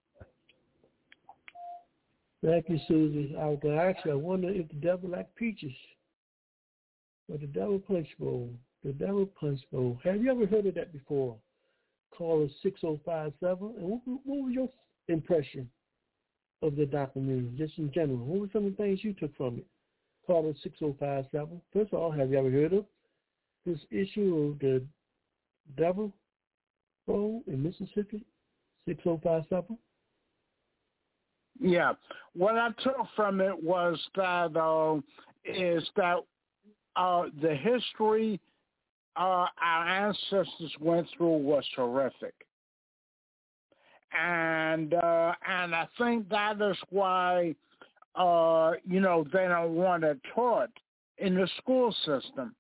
Thank you, Susie. I was going to ask you, I wonder if the devil liked peaches. Or the devil punch bowl. The devil punch bowl. Have you ever heard of that before? Call us 6057. And what was your impression of the documentary, just in general? What were some of the things you took from it? Call us 6057. First of all, have you ever heard of this issue of the devil bowl in Mississippi? 6057. Yeah, what I took from it was that the history our ancestors went through was horrific, and I think that is why they don't want it taught in the school system,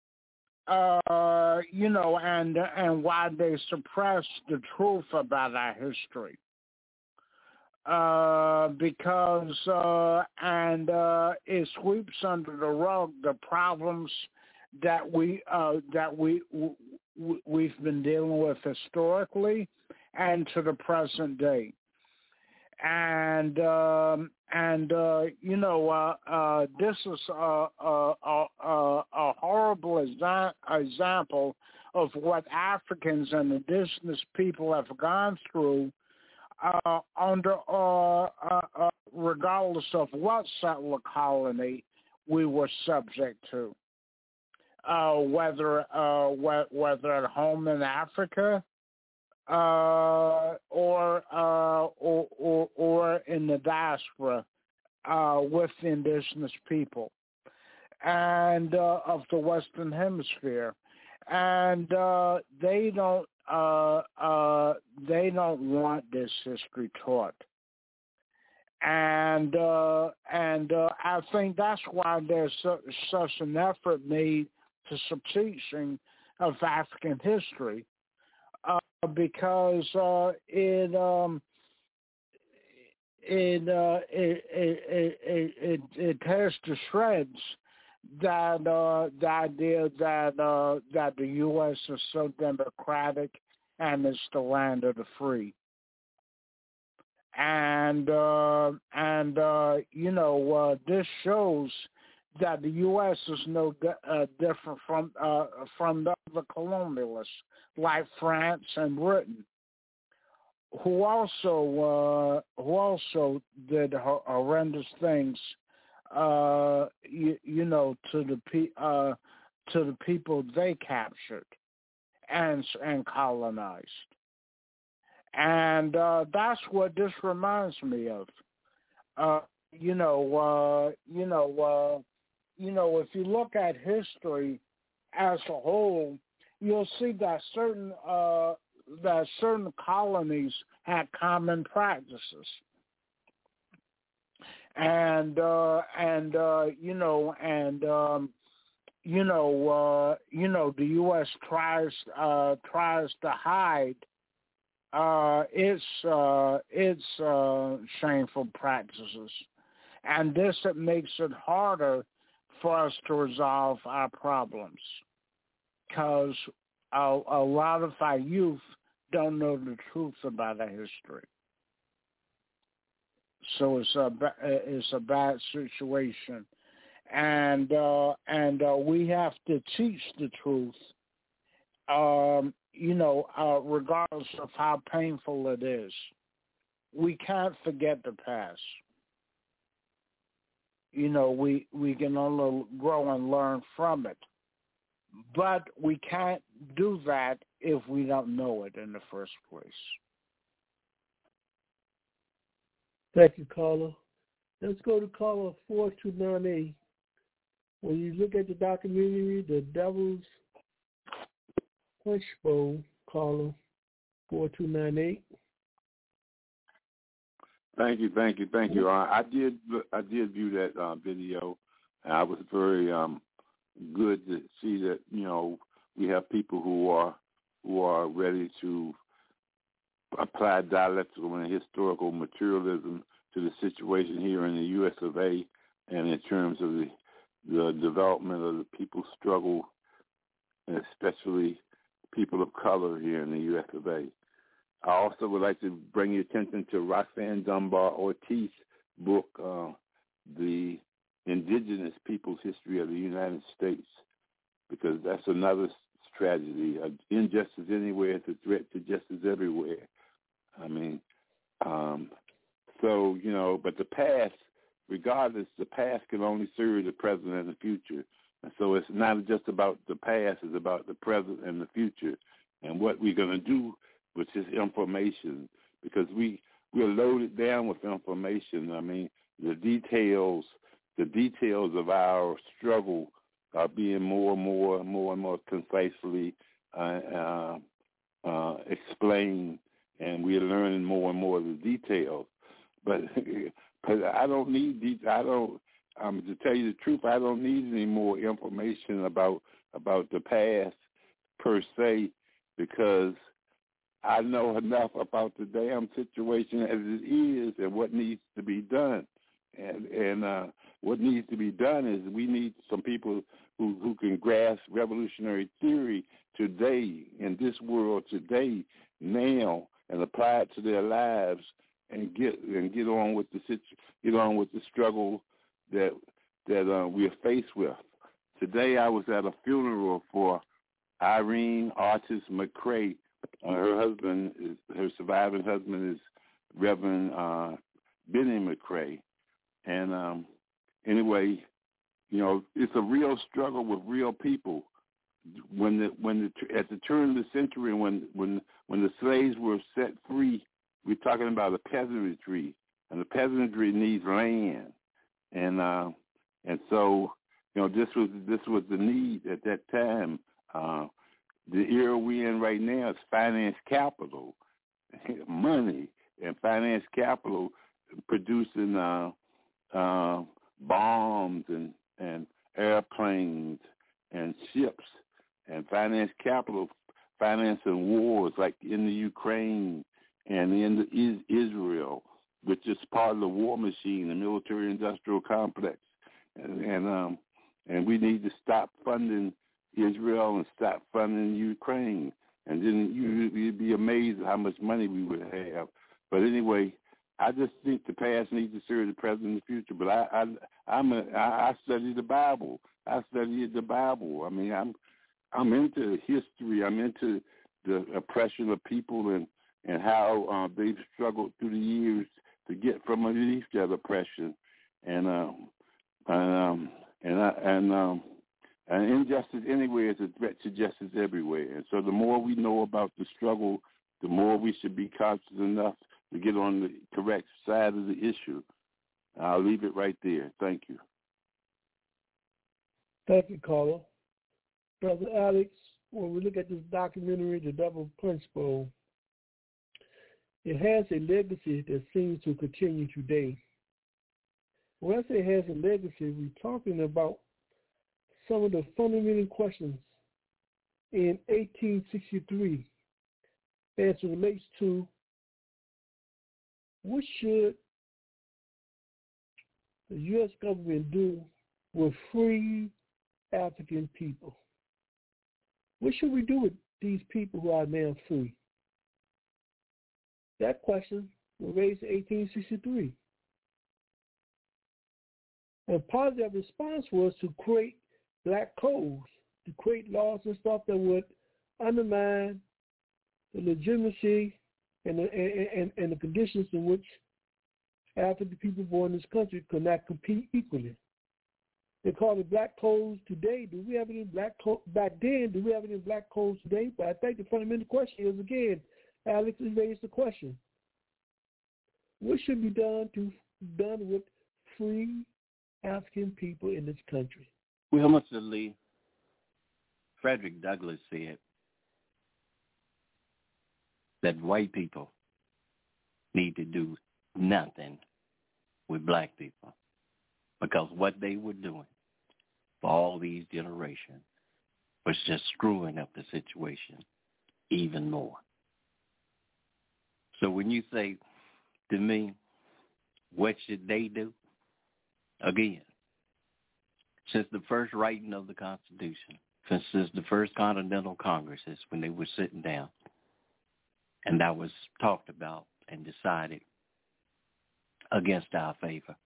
and why they suppress the truth about our history. Because it sweeps under the rug the problems that we've been dealing with historically and to the present day. And this is a horrible example of what Africans and indigenous people have gone through regardless of what settler colony we were subject to, whether at home in Africa or in the diaspora with the indigenous people and of the Western Hemisphere, and they don't want this history taught, and I think that's why there's such an effort made to some teaching of African history, because it tears to shreds that the idea that the U.S. is so democratic and it's the land of the free. And this shows that the U.S. is no different from the other colonialists like France and Britain, who also did horrendous things, to the people they captured and colonized. And that's what this reminds me of. If you look at history as a whole, you'll see that certain colonies had common practices, the U.S. tries to hide its shameful practices, and this it makes it harder for us to resolve our problems, because a lot of our youth don't know the truth about our history. So it's a bad situation, and we have to teach the truth, regardless of how painful it is. We can't forget the past. We can only grow and learn from it. But we can't do that if we don't know it in the first place. Thank you, caller. Let's go to caller 4298. When you look at the documentary, The Devil's Punch Bowl, caller 4298. Thank you. I did view that video, and I was very good to see that we have people who are ready to apply dialectical and historical materialism to the situation here in the U.S. of A. and in terms of the development of the people's struggle, and especially people of color here in the U.S. of A. I also would like to bring your attention to Roxanne Dunbar Ortiz's book, The Indigenous People's History of the United States, because that's another tragedy. Injustice anywhere is a threat to justice everywhere. But the past, regardless, the past can only serve the present and the future. And so it's not just about the past, it's about the present and the future and what we're going to do with this information, because we're loaded down with information. The details of our struggle are being more and more concisely explained, and we're learning more and more of the details. But I don't need these. To tell you the truth, I don't need any more information about the past per se, because I know enough about the damn situation as it is and what needs to be done. And what needs to be done is we need some people who can grasp revolutionary theory today, in this world today, now, and apply it to their lives and get on with the struggle that we're faced with. Today I was at a funeral for Irene Artis McCray. Her surviving husband is Reverend Benny McCray. And anyway, it's a real struggle with real people. At the turn of the century, when the slaves were set free, we're talking about a peasantry, and the peasantry needs land, and so this was the need at that time. The era we're in right now is finance capital, money, and finance capital producing bombs and airplanes and ships, and finance capital financing wars like in the Ukraine and in the Israel, which is part of the war machine, the military-industrial complex. And we need to stop funding Israel and stop funding Ukraine. And then you'd be amazed at how much money we would have. But anyway, I just think the past needs to serve the present and the future. But I study the Bible. I study the Bible. I mean, I'm into history. I'm into the oppression of people and how they've struggled through the years to get from underneath that oppression, and injustice anywhere is a threat to justice everywhere. And so the more we know about the struggle, the more we should be conscious enough to get on the correct side of the issue. I'll leave it right there. Thank you. Thank you, Carla. Brother Alex, when we look at this documentary, The Double Principle, it has a legacy that seems to continue today. When I say it has a legacy, we're talking about some of the fundamental questions in 1863 as it relates to what should the U.S. government do with free African people? What should we do with these people who are now free? That question was raised in 1863. And part of that response was to create black codes, to create laws and stuff that would undermine the legitimacy and the conditions in which African people born in this country could not compete equally. They call it black codes today. Do we have any black codes back then? Do we have any black codes today? But I think the fundamental question is, again, Alex has raised the question: what should be done with free African people in this country? Well, Mr. Lee, Frederick Douglass said that white people need to do nothing with black people, because what they were doing for all these generations was just screwing up the situation even more. So when you say to me, what should they do? Again, since the first writing of the Constitution, since the first Continental Congresses, when they were sitting down, and that was talked about and decided against our favor,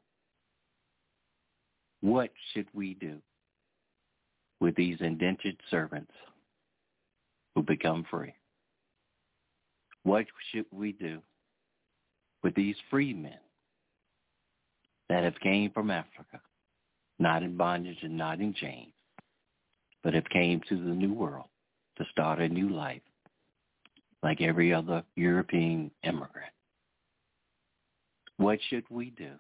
what should we do with these indentured servants who become free? What should we do with these free men that have came from Africa, not in bondage and not in chains, but have came to the New World to start a new life like every other European immigrant? What should we do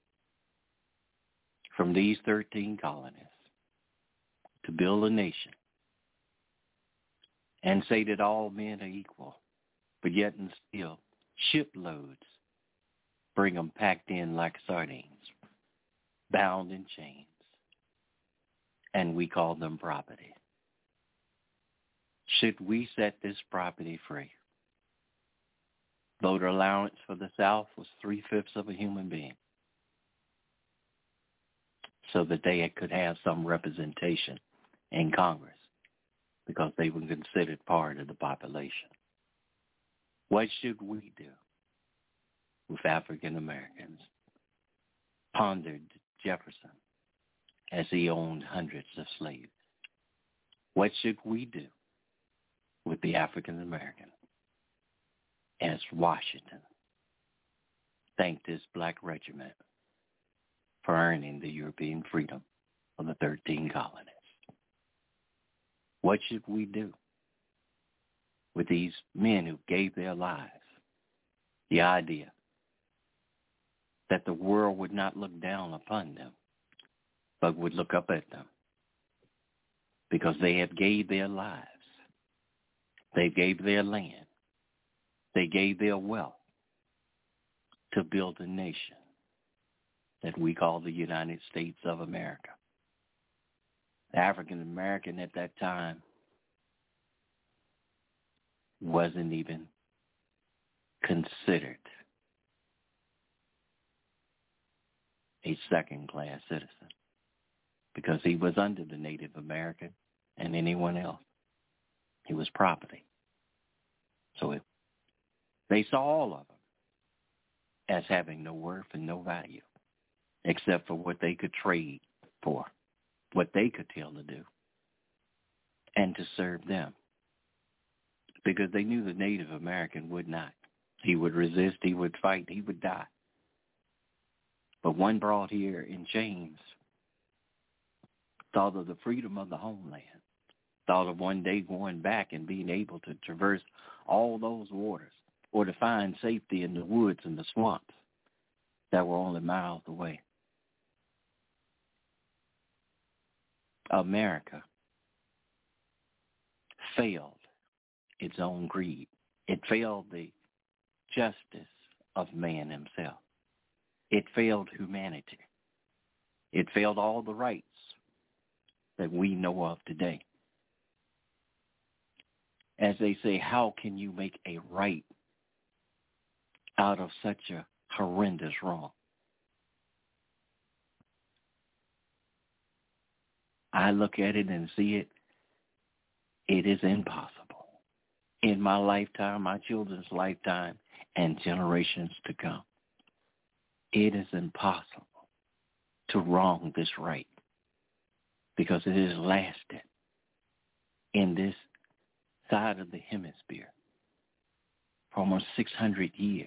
from these 13 colonies to build a nation and say that all men are equal, but yet and still shiploads bring them packed in like sardines, bound in chains, and we call them property? Should we set this property free? Voter allowance for the South was 3/5 of a human being, so that they could have some representation in Congress because they were considered part of the population. What should we do with African Americans? Pondered Jefferson as he owned hundreds of slaves. What should we do with the African American? As Washington thanked his black regiment for earning the European freedom of the 13 colonies. What should we do with these men who gave their lives? The idea that the world would not look down upon them, but would look up at them because they have gave their lives. They gave their land. They gave their wealth to build a nation that we call the United States of America. The African American at that time wasn't even considered a second-class citizen because he was under the Native American and anyone else. He was property. So they saw all of them as having no worth and no value except for what they could trade for, what they could tell to do, and to serve them. Because they knew the Native American would not. He would resist, he would fight, he would die. But one brought here in chains thought of the freedom of the homeland, thought of one day going back and being able to traverse all those waters or to find safety in the woods and the swamps that were only miles away. America failed its own greed. It failed the justice of man himself. It failed humanity. It failed all the rights that we know of today. As they say, how can you make a right out of such a horrendous wrong? I look at it and see it. It is impossible. In my lifetime, my children's lifetime, and generations to come, it is impossible to wrong this right because it has lasted in this side of the hemisphere for almost 600 years,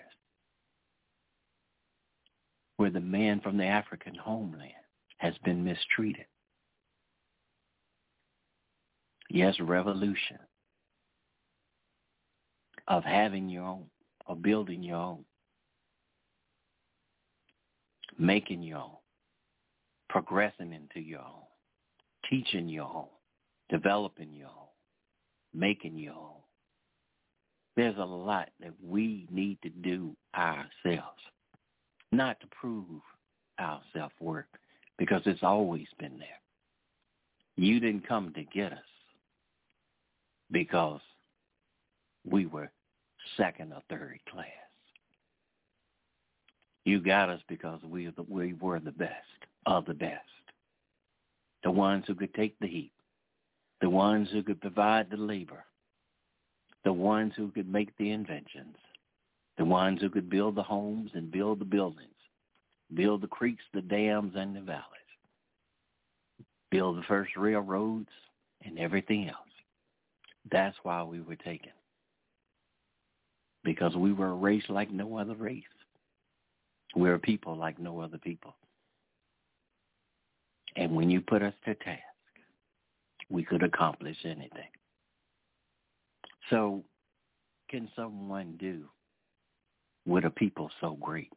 where the man from the African homeland has been mistreated. Yes, revolution of having your own, of building your own, making your own, progressing into your own, teaching your own, developing your own, making your own. There's a lot that we need to do ourselves, not to prove our self-worth, because it's always been there. You didn't come to get us because we were second or third class. You got us because we were the best of the best. The ones who could take the heat. The ones who could provide the labor. The ones who could make the inventions. The ones who could build the homes and build the buildings. Build the creeks, the dams, and the valleys. Build the first railroads and everything else. That's why we were taken. Because we were a race like no other race. We're a people like no other people. And when you put us to task, we could accomplish anything. So, can someone do with a people so great?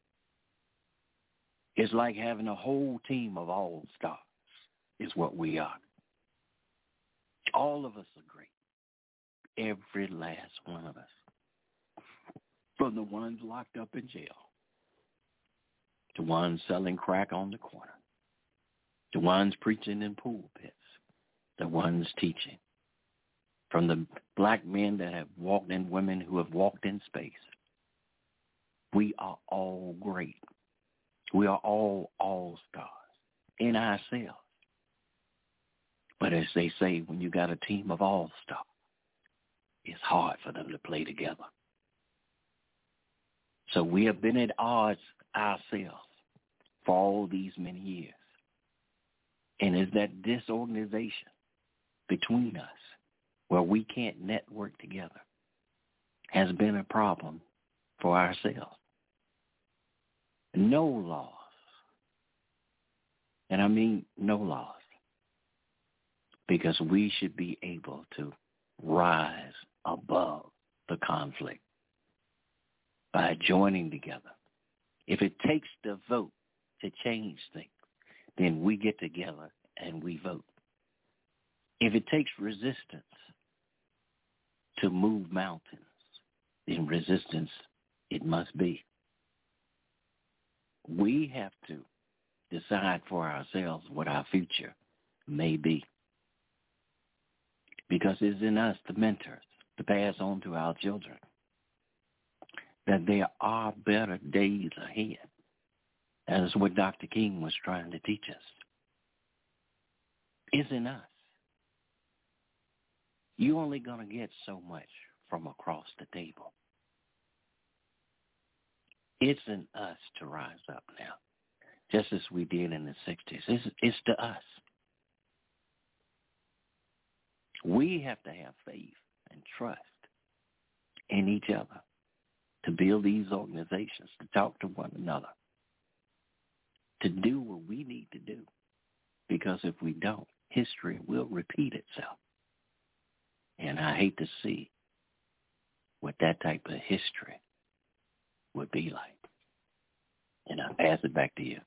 It's like having a whole team of all-stars is what we are. All of us are great. Every last one of us. From the ones locked up in jail, the ones selling crack on the corner, the ones preaching in pulpits, the ones teaching, from the black men that have walked in, women who have walked in space. We are all great. We are all all-stars in ourselves. But as they say, when you got a team of all-stars, it's hard for them to play together. So we have been at odds ourselves for all these many years. And it's that disorganization between us where we can't network together has been a problem for ourselves. No laws, and I mean no laws, because we should be able to rise above the conflict by joining together. If it takes the vote to change things, then we get together and we vote. If it takes resistance to move mountains, then resistance it must be. We have to decide for ourselves what our future may be, because it's in us, the mentors, to pass on to our children, that there are better days ahead. That is what Dr. King was trying to teach us. It's in us. You're only going to get so much from across the table. It's in us to rise up now, just as we did in the 60s. It's to us. We have to have faith and trust in each other to build these organizations, to talk to one another, to do what we need to do. Because if we don't, history will repeat itself. And I hate to see what that type of history would be like. And I'll pass it back to you.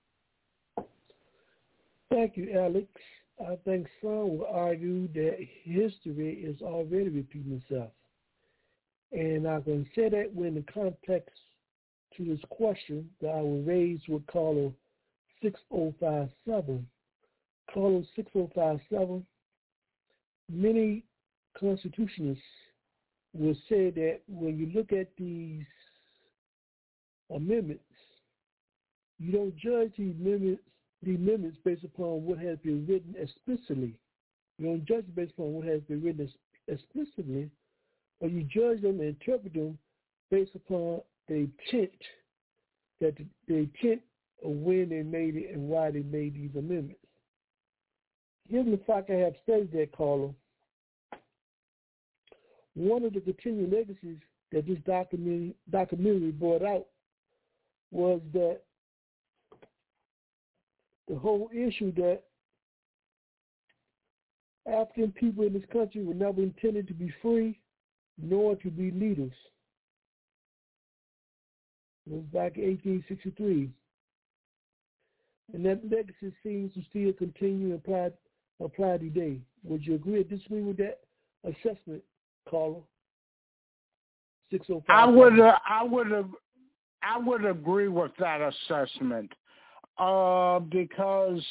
Thank you, Alex. I think some will argue that history is already repeating itself. And I can say that when the context to this question that I will raise with caller 6057. Caller 6057, many constitutionalists will say that when you look at these amendments, you don't judge the amendments based upon what has been written explicitly. You don't judge based upon what has been written explicitly, but you judge them and interpret them based upon the intent, that the intent of when they made it and why they made these amendments. Given the fact I have studied that, caller, one of the continuing legacies that this documentary brought out was that the whole issue that African people in this country were never intended to be free, nor to be leaders. It was back in 1863. And that legacy seems to still continue and apply today. Would you agree or disagree with that assessment, caller? 605. I would agree with that assessment because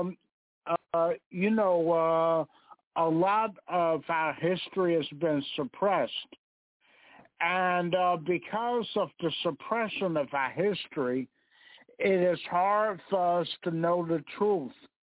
a lot of our history has been suppressed, and because of the suppression of our history, it is hard for us to know the truth.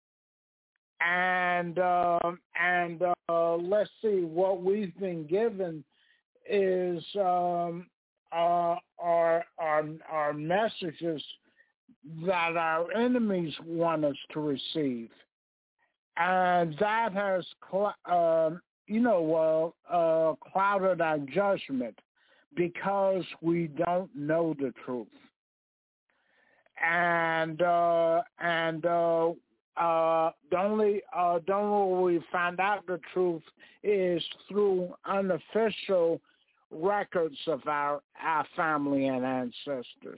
And let's see, what we've been given is our messages that our enemies want us to receive, and that has clouded our judgment because we don't know the truth. And the only way we find out the truth is through unofficial records of our family and ancestors.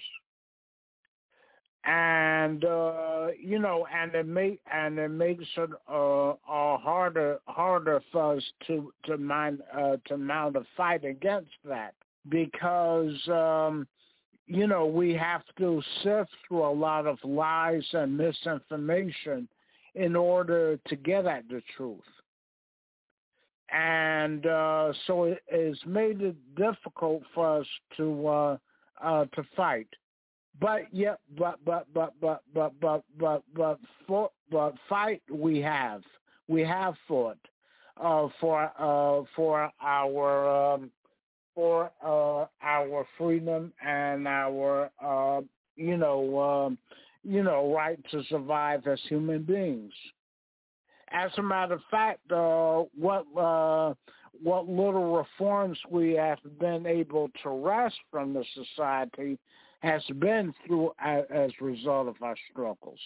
And it makes it harder for us to mount a fight against that, because we have to sift through a lot of lies and misinformation in order to get at the truth. And so it's made it difficult for us to fight. But fight we have. We have fought for our freedom and our right to survive as human beings. As a matter of fact, what little reforms we have been able to wrest from the society has been through as a result of our struggles.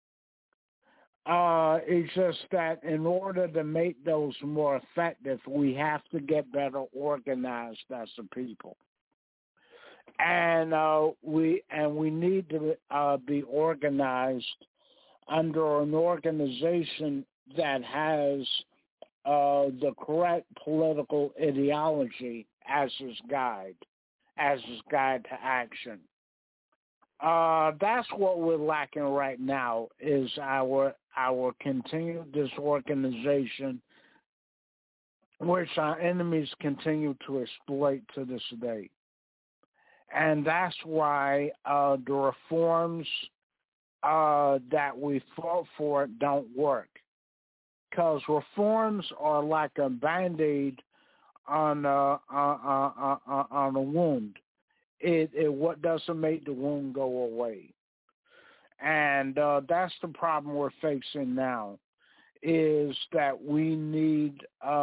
It's just that in order to make those more effective, we have to get better organized as a people, and we need to be organized under an organization that has the correct political ideology as its guide to action. That's what we're lacking right now, is our continued disorganization which our enemies continue to exploit to this day. And that's why the reforms that we fought for don't work. Because reforms are like a Band-Aid on a wound. It what doesn't make the wound go away. And that's the problem we're facing now, is that we need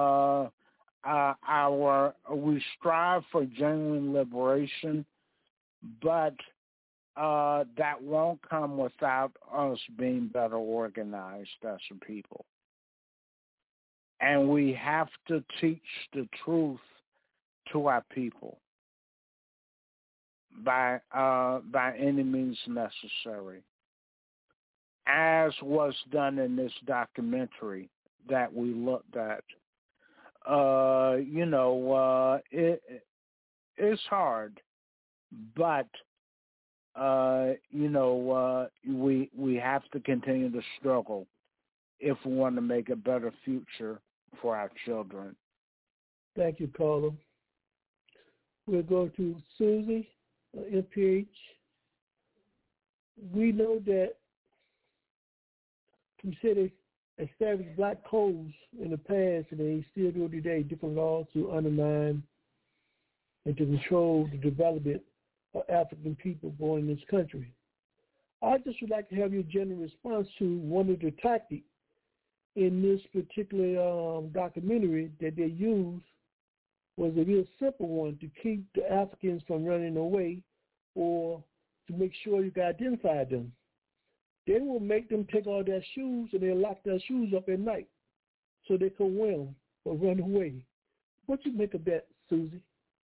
we strive for genuine liberation, but that won't come without us being better organized as a people. And we have to teach the truth to our people by any means necessary, as was done in this documentary that we looked at. It's hard, but we have to continue to struggle if we want to make a better future for our children. Thank you, Carla. We'll go to Susie, MPH. We know that we said they established black codes in the past, and they still do today, different laws to undermine and to control the development of African people born in this country. I just would like to have your general response to one of the tactics in this particular documentary that they used was a real simple one to keep the Africans from running away or to make sure you can identify them. They will make them take all their shoes and they'll lock their shoes up at night so they can wear them or run away. What you make of that, Susie?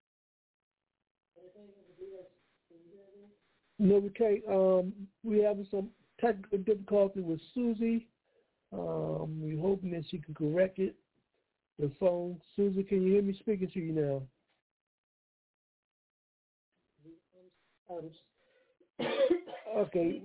No, we can't. We're having some technical difficulty with Susie. We're hoping that she can correct it. The phone. Susie, can you hear me speaking to you now? Okay,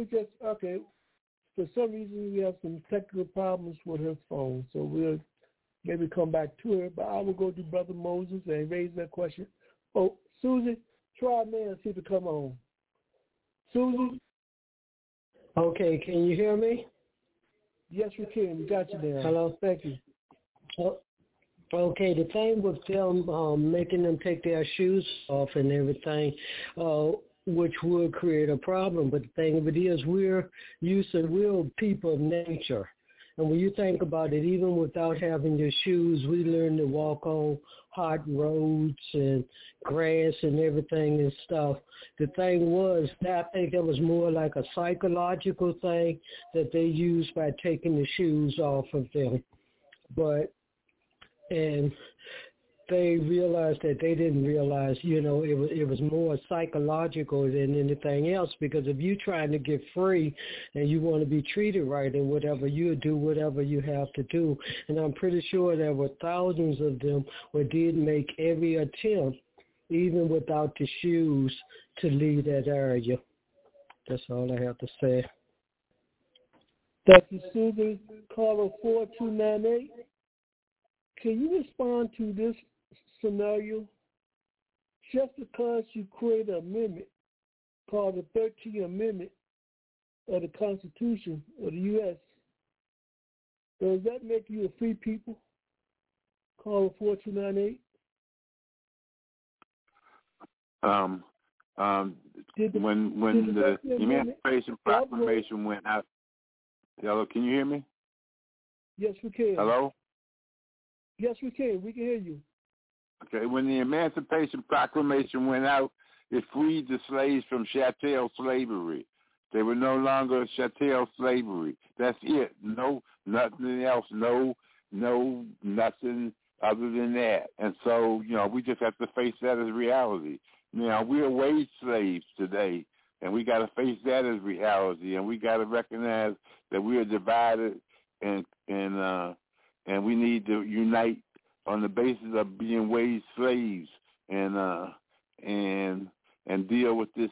for some reason we have some technical problems with her phone, so we'll maybe come back to her, but I will go to Brother Moses and raise that question. Oh, Susie, try now and see if it come on. Susie? Okay, can you hear me? Yes, we can. We got you there. Hello? Thank you. Okay, the thing with them making them take their shoes off and everything, which would create a problem. But the thing of it is, we're people of nature. And when you think about it, even without having your shoes, we learn to walk on hot roads and grass and everything and stuff. The thing was, I think it was more like a psychological thing that they used by taking the shoes off of them. And they realized that they didn't realize, it was more psychological than anything else, because if you're trying to get free and you want to be treated right and whatever, you do whatever you have to do. And I'm pretty sure there were thousands of them who did make every attempt, even without the shoes, to leave that area. That's all I have to say. Thank you, Susan. Caller 4298. Can you respond to this scenario? Just because you create an amendment called the 13th Amendment of the Constitution of the U.S., does that make you a free people? Caller 4298. When the Emancipation Proclamation went out. Hello, can you hear me? Yes, we can. Hello? Yes, we can. We can hear you. Okay, when the Emancipation Proclamation went out, it freed the slaves from chattel slavery. They were no longer chattel slavery. That's it. No, nothing else. No, nothing other than that. And so, we just have to face that as reality. Now, we are wage slaves today, and we got to face that as reality, and we got to recognize that we are divided, and we need to unite on the basis of being wage slaves and deal with this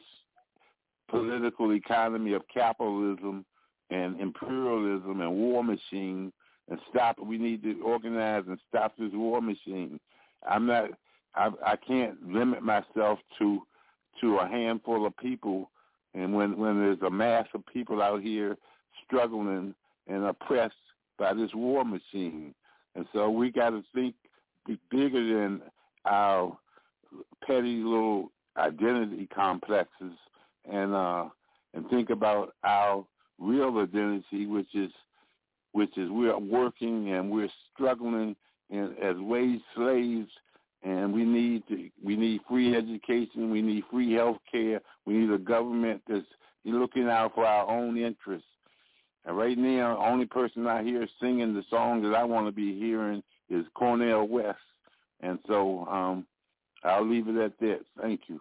political economy of capitalism and imperialism and war machine and stop it. We need to organize and stop this war machine. I can't limit myself to a handful of people. And when there's a mass of people out here struggling and oppressed by this war machine. And so we got to think bigger than our petty little identity complexes and think about our real identity, which is we are working and we're struggling as wage slaves, and we need free education, we need free health care, we need a government that's looking out for our own interests. And right now, the only person I hear singing the song that I want to be hearing is Cornel West. And so I'll leave it at that. Thank you.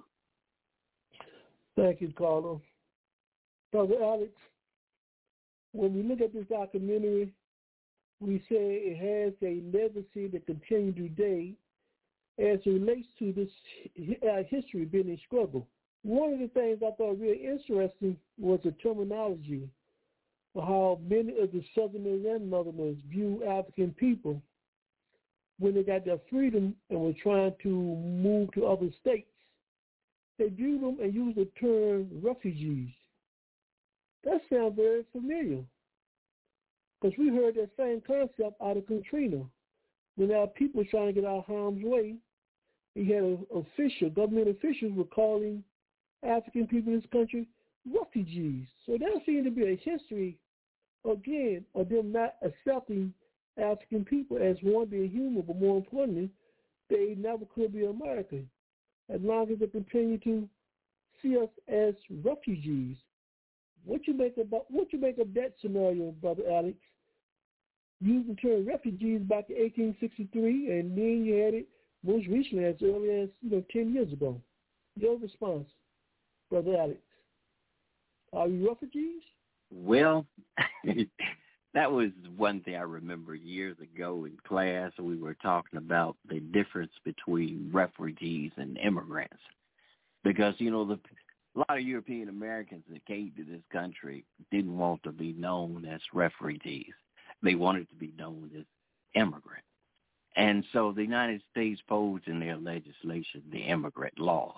Thank you, Carlo. Brother Alex, when we look at this documentary, we say it has a legacy that continues today as it relates to this history being a struggle. One of the things I thought really interesting was the terminology of how many of the Southerners and Northerners view African people when they got their freedom and were trying to move to other states. They view them and use the term refugees. That sounds very familiar because we heard that same concept out of Katrina. When our people were trying to get out of harm's way, we had government officials were calling African people in this country refugees. So there seemed to be a history, again, of them not accepting African people as one, being human, but more importantly, they never could be American as long as they continue to see us as refugees. What you make of that scenario, Brother Alex? Using the term refugees back in 1863, and then you had it most recently as early as 10 years ago. Your response, Brother Alex? Are we refugees? Well, that was one thing I remember years ago in class. We were talking about the difference between refugees and immigrants. Because, a lot of European Americans that came to this country didn't want to be known as refugees. They wanted to be known as immigrants. And so the United States posed in their legislation the immigrant laws,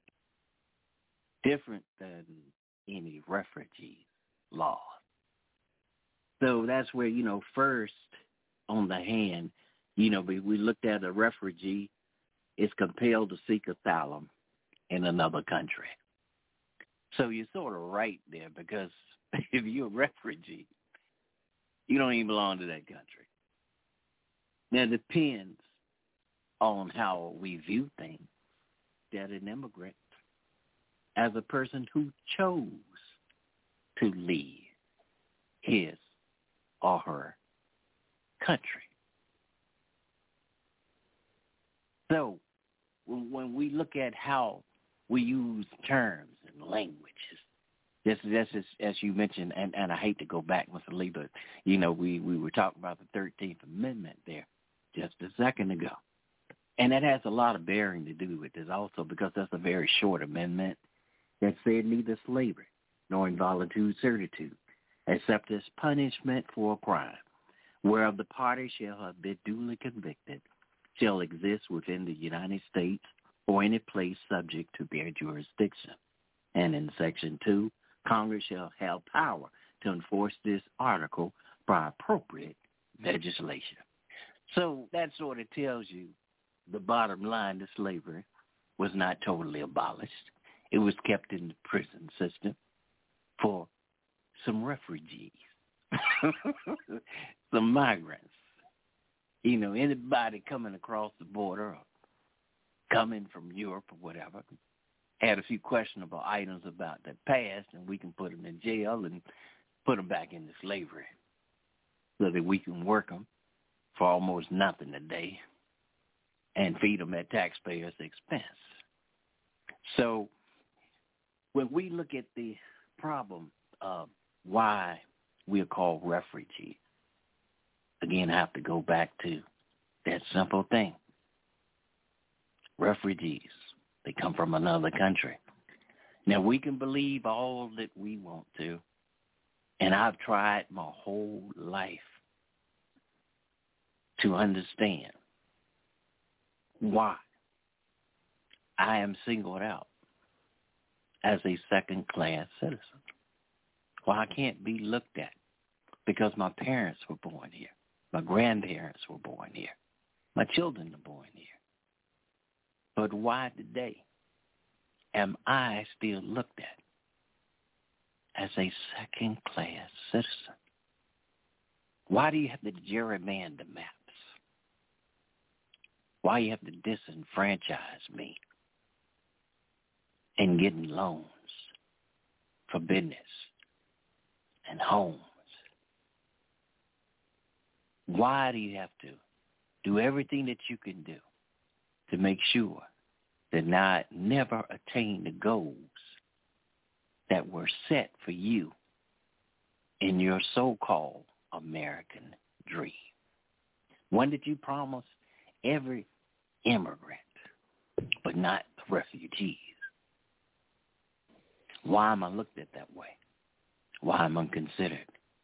different than any refugee laws. So that's where, first on the hand, we looked at a refugee is compelled to seek asylum in another country. So you're sort of right there, because if you're a refugee, you don't even belong to that country. Now, it depends on how we view things, that an immigrant as a person who chose to leave his or her country. So when we look at how we use terms and languages, this is, as you mentioned, and I hate to go back, Mr. Lee, but, we were talking about the 13th Amendment there just a second ago. And that has a lot of bearing to do with this also, because that's a very short amendment that said neither slavery nor involuntary servitude, except as punishment for a crime, whereof the party shall have been duly convicted, shall exist within the United States or any place subject to their jurisdiction. And in Section 2, Congress shall have power to enforce this article by appropriate legislation. So that sort of tells you the bottom line, that slavery was not totally abolished. It was kept in the prison system for some refugees, some migrants. Anybody coming across the border or coming from Europe or whatever had a few questionable items about their past, and we can put them in jail and put them back into slavery so that we can work them for almost nothing a day and feed them at taxpayers' expense. So when we look at the problem of why we are called refugees, again, I have to go back to that simple thing. Refugees, they come from another country. Now, we can believe all that we want to, and I've tried my whole life to understand why I am singled out as a second-class citizen. Why I can't be looked at because my parents were born here, my grandparents were born here, my children are born here. But why today am I still looked at as a second-class citizen? Why do you have to gerrymander maps? Why you have to disenfranchise me in getting loans for business and homes? Why do you have to do everything that you can do to make sure that I never attain the goals that were set for you in your so-called American dream? One that you promised every immigrant, but not the refugees. Why am I looked at that way? Why am I considered?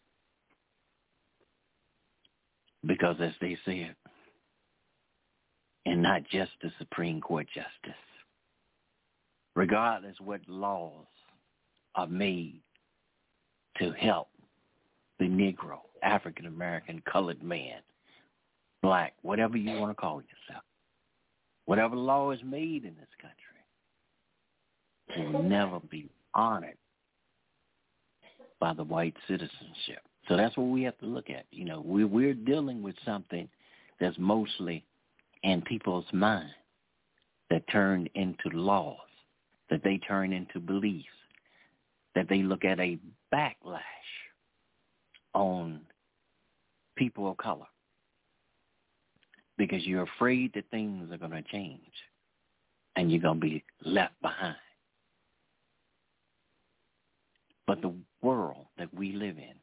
Because as they said, and not just the Supreme Court justice, regardless what laws are made to help the Negro, African American, colored man, black, whatever you want to call yourself, whatever law is made in this country will never be honored by the white citizenship. So that's what we have to look at. You know, we're dealing with something that's mostly in people's mind that turn into laws, that they turn into beliefs, that they look at a backlash on people of color because you're afraid that things are going to change and you're going to be left behind. But the world that we live in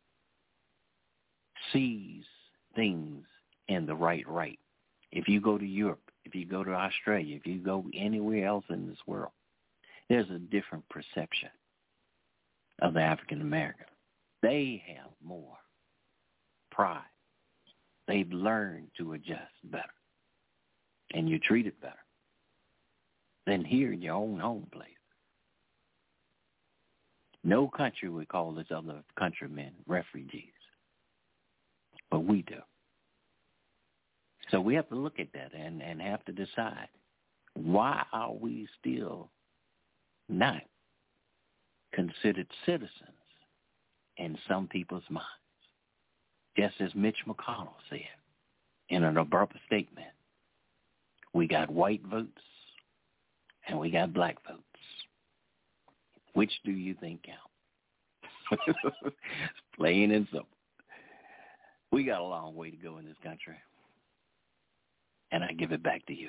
sees things in the right. If you go to Europe, if you go to Australia, if you go anywhere else in this world, there's a different perception of the African American. They have more pride. They've learned to adjust better, and you're treated better than here in your own home place. No country would call its other countrymen refugees, but we do. So we have to look at that and have to decide, why are we still not considered citizens in some people's minds? Just as Mitch McConnell said in an abrupt statement, we got white votes and we got black votes. Which do you think counts? Plain and simple. We got a long way to go in this country. And I give it back to you.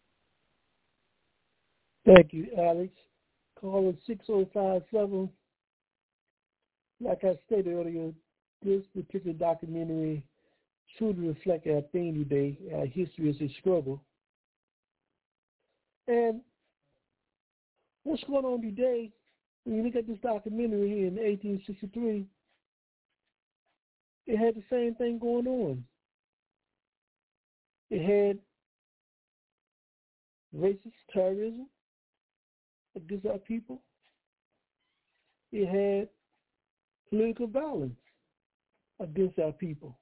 Thank you, Alex. Caller 6057. Like I stated earlier, this particular documentary truly reflects our theme today. Our history is a struggle. And what's going on today, when you look at this documentary in 1863, it had the same thing going on. It had racist terrorism against our people. It had political violence against our people.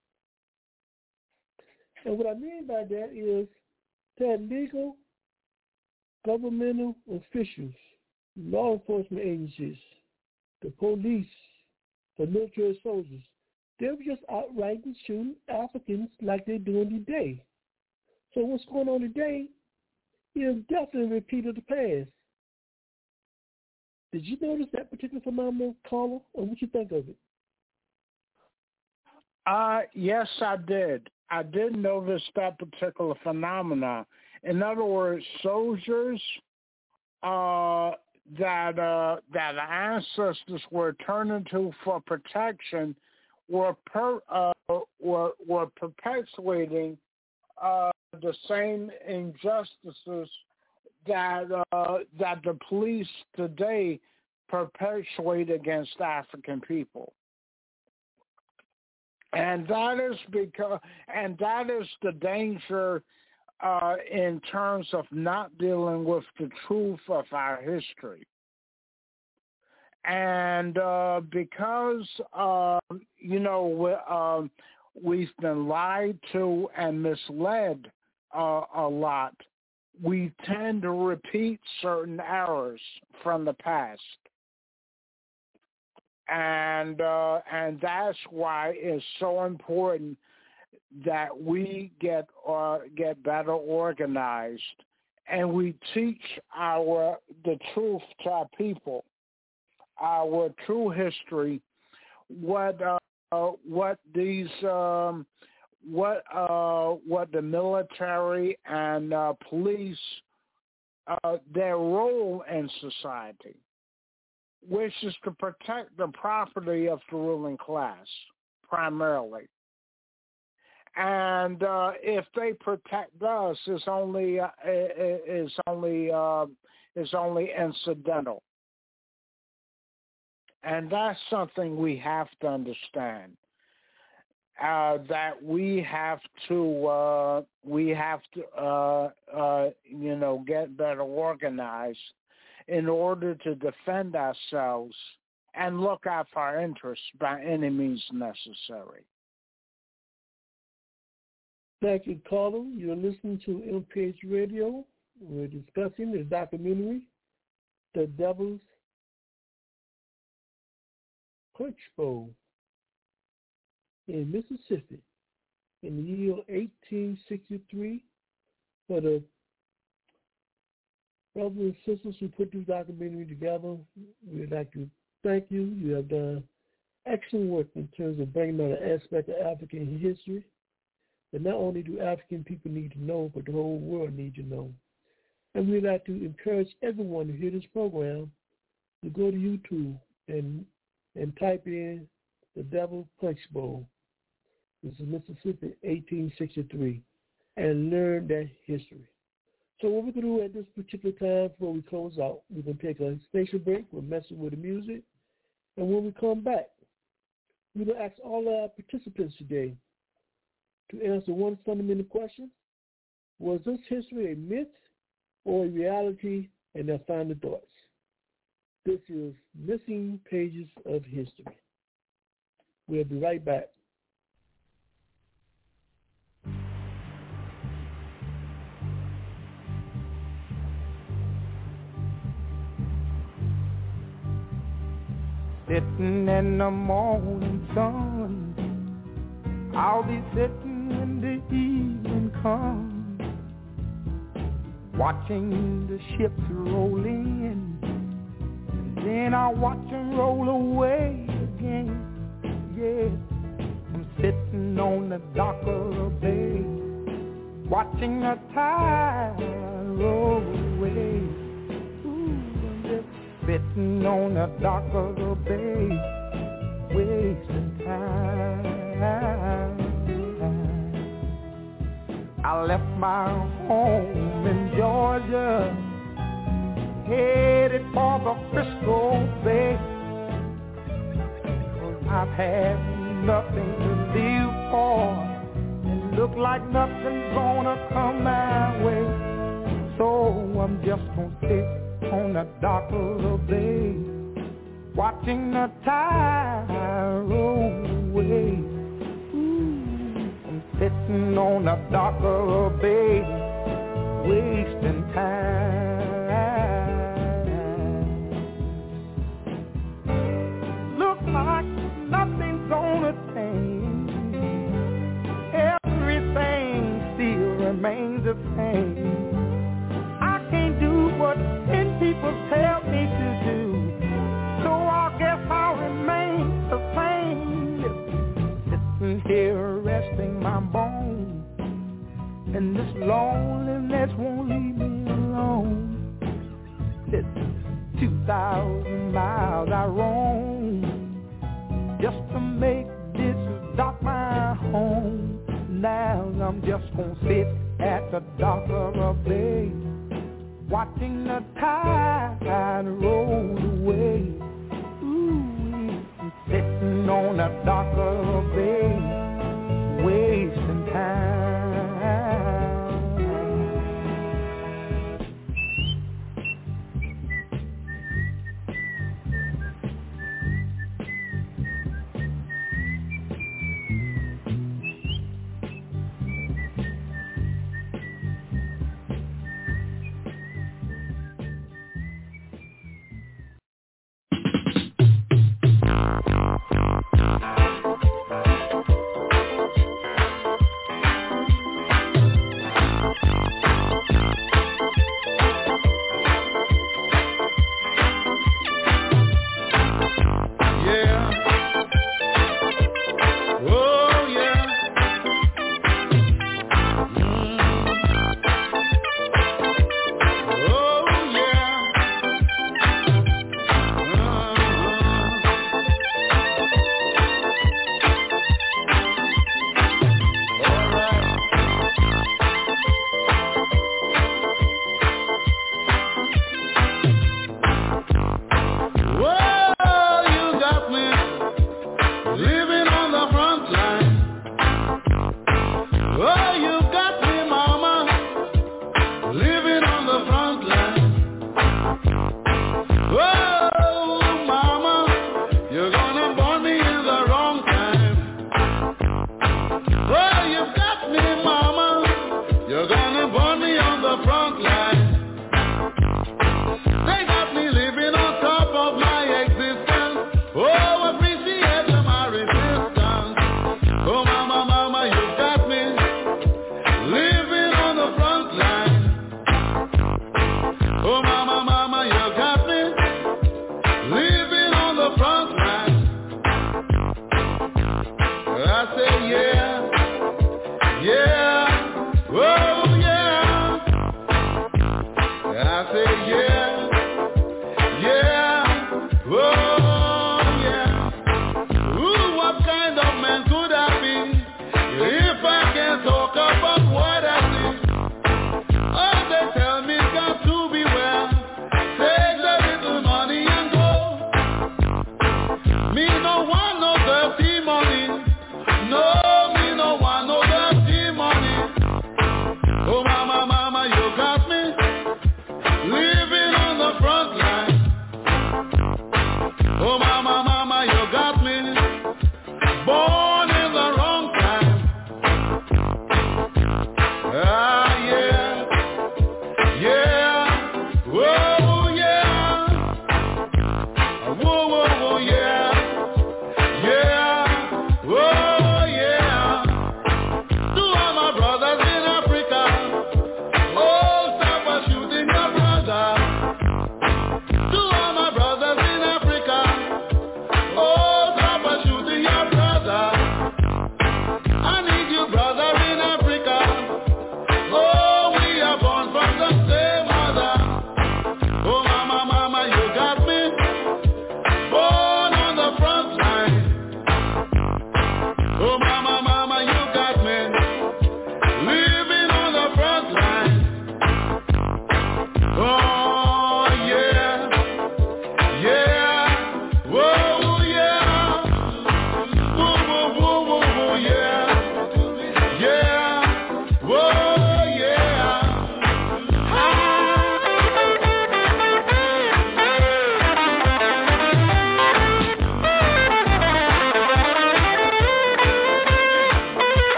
And what I mean by that is that legal governmental officials, law enforcement agencies, the police, the military soldiers, they were just outright shooting Africans like they're doing today. So what's going on today is definitely a repeat of the past. Did you notice that particular phenomenon, caller, or what you think of it? Yes, I did. I did notice that particular phenomena. In other words, soldiers that our ancestors were turning to for protection were perpetuating the same injustices that the police today perpetuate against African people. And that is the danger in terms of not dealing with the truth of our history. And because, we've been lied to and misled a lot, we tend to repeat certain errors from the past. And that's why it's so important that we get better organized and we teach the truth to our people, our true history, what the military and police, their role in society, which is to protect the property of the ruling class primarily. And if they protect us, it's only incidental. And that's something we have to understand. That we have to get better organized in order to defend ourselves and look out for our interests by any means necessary. Thank you, caller. You're listening to MPH Radio. We're discussing the documentary, The Devil's Punch Bowl in Mississippi in the year 1863. For the brothers and sisters who put this documentary together, we'd like to thank you. You have done excellent work in terms of bringing out an aspect of African history that not only do African people need to know, but the whole world needs to know. And we'd like to encourage everyone to hear this program to go to YouTube and type in The Devil's Punch Bowl. This is Mississippi, 1863, and learn that history. So what we're going to do at this particular time before we close out, we're going to take a station break. We'll mess with the music. And when we come back, we're going to ask all our participants today to answer one fundamental question. Was this history a myth or a reality, and their final thoughts? This is Missing Pages of History. We'll be right back. Sitting in the morning sun, I'll be sitting when the evening comes, watching the ships roll in, and then I'll watch them roll away again. Yeah, I'm sitting on the dock of the bay, watching the tide roll away. Sitting on the dock of the bay, wasting time. I left my home in Georgia, headed for the Frisco Bay. 'Cause I've had nothing to live for, and look like nothing's gonna come my way. So I'm just gonna sit on the dock of the bay, watching the tide roll away. I'm sitting on the dock of the bay, wasting time. Look like nothing's gonna change, everything still remains the same. I can't do what 10 people tell me to do, so I guess I'll remain the same. Sitting here resting my bones, and this loneliness won't leave me alone. It's 2,000 miles I roam just to make this dock my home. Now I'm just gonna sit at the dock of a bay, watching the tide roll away. Ooh, I'm sitting on the dock of a bay,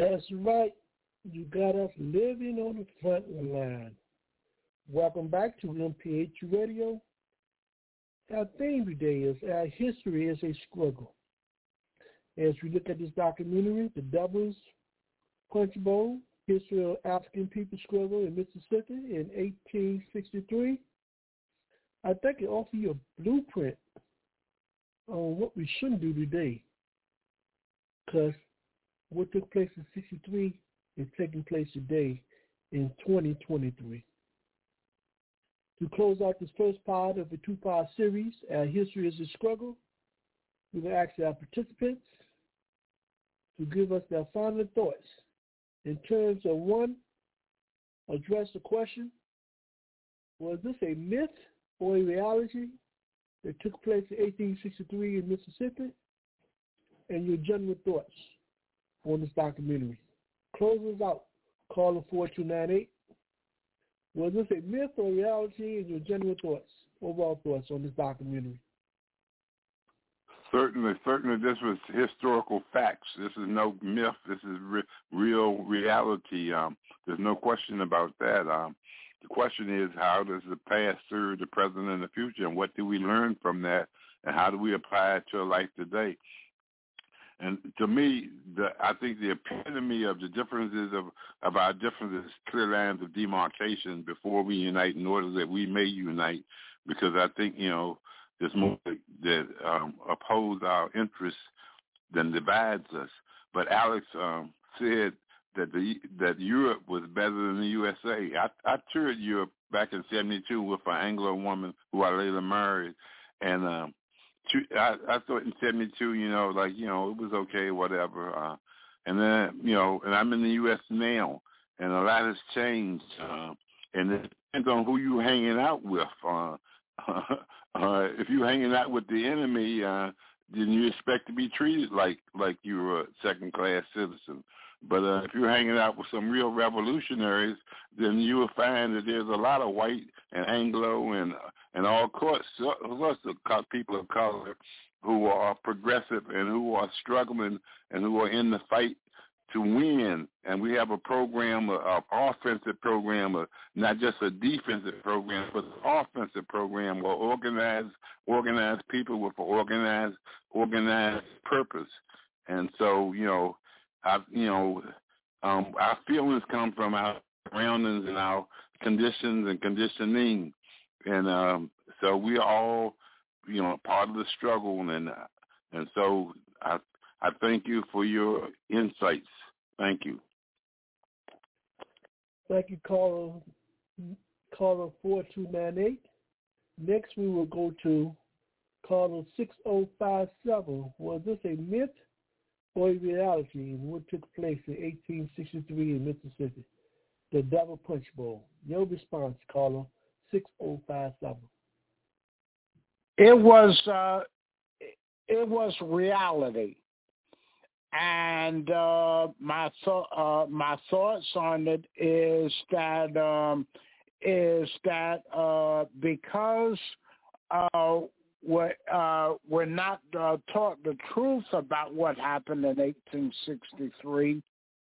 That's right. You got us living on the front line. Welcome back to MPH Radio. Our theme today is Our History is a Struggle. As we look at this documentary, The Devil's Punch Bowl, History of African People Struggle in Mississippi in 1863, I think it offers you a blueprint on what we shouldn't do today. Because what took place in 63 is taking place today in 2023. To close out this first part of the two-part series, Our History is a Struggle, we will ask our participants to give us their final thoughts in terms of, one, address the question, was this a myth or a reality that took place in 1863 in Mississippi? And your general thoughts on this documentary. Close us out. Caller 4298. Was this a myth or reality, and your general thoughts, overall thoughts on this documentary? Certainly, this was historical facts. This is no myth. This is real reality. There's no question about that. The question is, how does the past serve the present and the future, and what do we learn from that, and how do we apply it to life today? And to me, I think the epitome of the differences of our differences, clear lines of demarcation before we unite in order that we may unite, because I think, there's more that oppose our interests than divides us. But Alex said that Europe was better than the USA. I toured Europe back in '72 with an Anglo woman who I later married, and I thought in '72, it was okay, whatever. And then, and I'm in the U.S. now, and a lot has changed. And it depends on who you're hanging out with. If you're hanging out with the enemy, then you expect to be treated like you're a second-class citizen. But if you're hanging out with some real revolutionaries, then you will find that there's a lot of white and Anglo and all sorts of people of color who are progressive and who are struggling and who are in the fight to win. And we have a program, an offensive program, not just a defensive program, but an offensive program where organized people with an organized purpose. And so, our feelings come from our surroundings and our conditions and conditioning. And so we are all, part of the struggle. And so I thank you for your insights. Thank you. Thank you, caller 4298. Next, we will go to caller 6057. Was this a myth or a reality in what took place in 1863 in Mississippi? The Devil Punch Bowl. Your response, caller 6057. It was reality. And my thoughts on it is that because we're not taught the truth about what happened in 1863,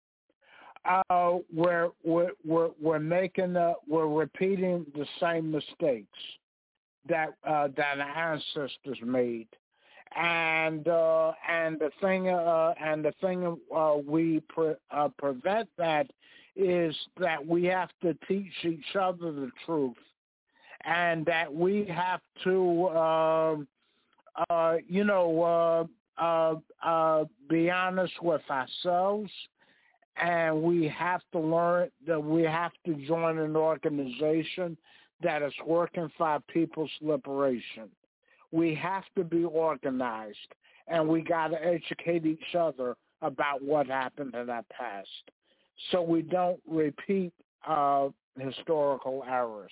we're repeating the same mistakes that our ancestors made. And the thing we prevent that is that we have to teach each other the truth, and that we have to be honest with ourselves, and we have to learn that we have to join an organization that is working for our people's liberation. We have to be organized, and we got to educate each other about what happened in our past so we don't repeat historical errors.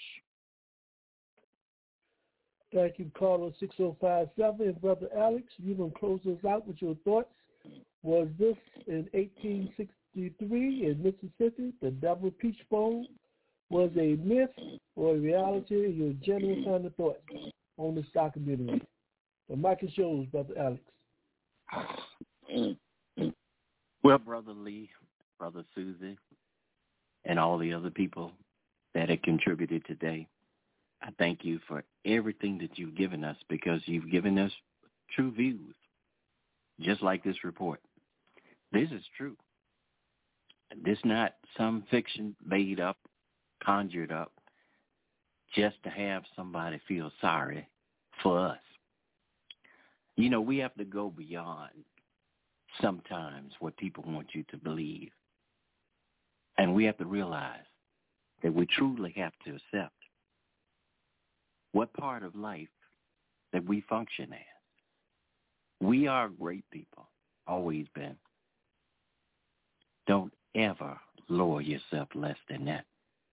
Thank you, caller 6057. And Brother Alex, you can close us out with your thoughts. Was this in 1863 in Mississippi, the Devil Peach Bowl, was a myth or a reality? Your general kind of thoughts on this documentary. The mic is yours, Brother Alex. Well, Brother Lee, Brother Susie, and all the other people that have contributed today. I thank you for everything that you've given us, because you've given us true views, just like this report. This is true. This is not some fiction made up, conjured up, just to have somebody feel sorry for us. You know, we have to go beyond sometimes what people want you to believe. And we have to realize that we truly have to accept what part of life that we function as. We are great people, always been. Don't ever lower yourself less than that.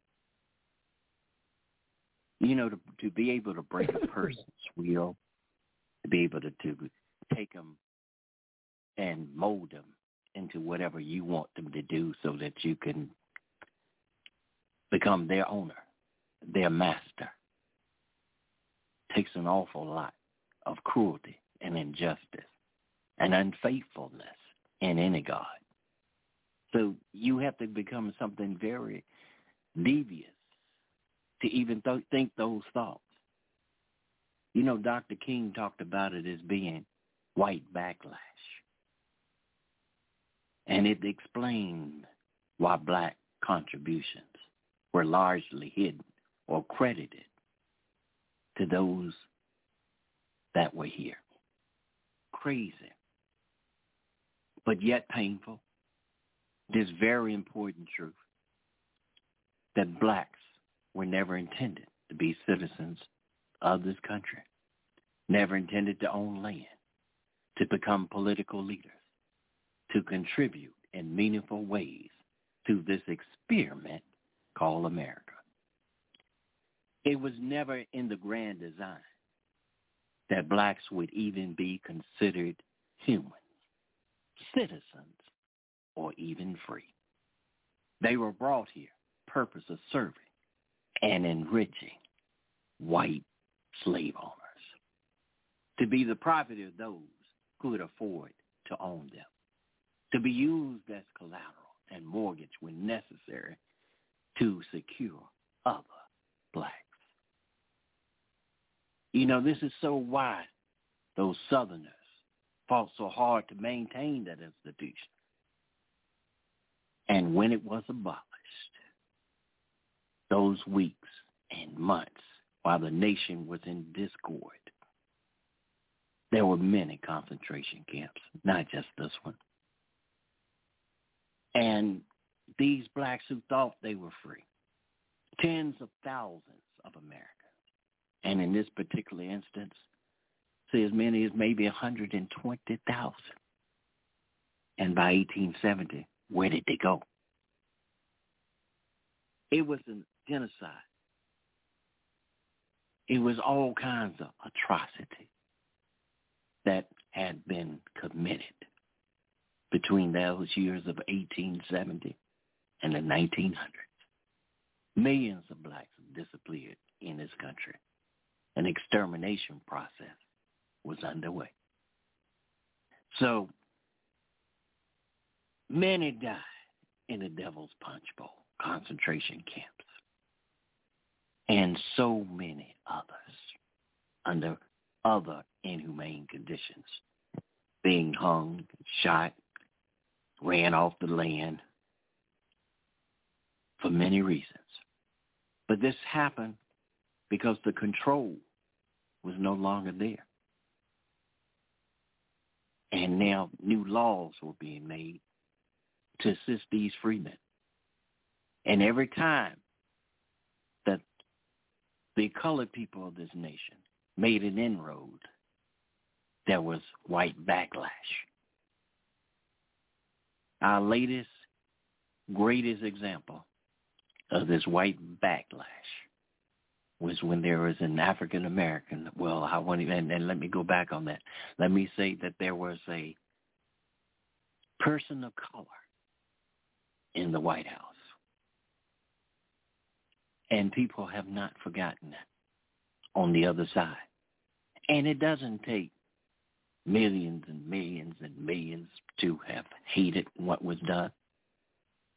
You know, to be able to break a person's will, to be able to take them and mold them into whatever you want them to do so that you can become their owner, their master. Takes an awful lot of cruelty and injustice and unfaithfulness in any God. So you have to become something very devious to even think those thoughts. You know, Dr. King talked about it as being white backlash. And it explained why black contributions were largely hidden or credited to those that were here. Crazy, but yet painful. This very important truth that blacks were never intended to be citizens of this country, never intended to own land, to become political leaders, to contribute in meaningful ways to this experiment called America. It was never in the grand design that blacks would even be considered human, citizens, or even free. They were brought here, purpose of serving and enriching white slave owners, to be the property of those who could afford to own them, to be used as collateral and mortgage when necessary to secure other blacks. You know, this is so why those Southerners fought so hard to maintain that institution. And when it was abolished, those weeks and months while the nation was in discord, there were many concentration camps, not just this one. And these blacks who thought they were free, tens of thousands of Americans, and in this particular instance, say as many as maybe 120,000. And by 1870, where did they go? It was a genocide. It was all kinds of atrocity that had been committed between those years of 1870 and the 1900s. Millions of blacks disappeared in this country. An extermination process was underway. So many died in the Devil's Punch Bowl concentration camps, and so many others under other inhumane conditions, being hung, shot, ran off the land for many reasons. But this happened because the control was no longer there. And now new laws were being made to assist these freemen. And every time that the colored people of this nation made an inroad, there was white backlash. Our latest, greatest example of this white backlash was when there was an African American. Well, I want to, and let me go back on that. Let me say that there was a person of color in the White House. And people have not forgotten that on the other side. And it doesn't take millions and millions and millions to have hated what was done.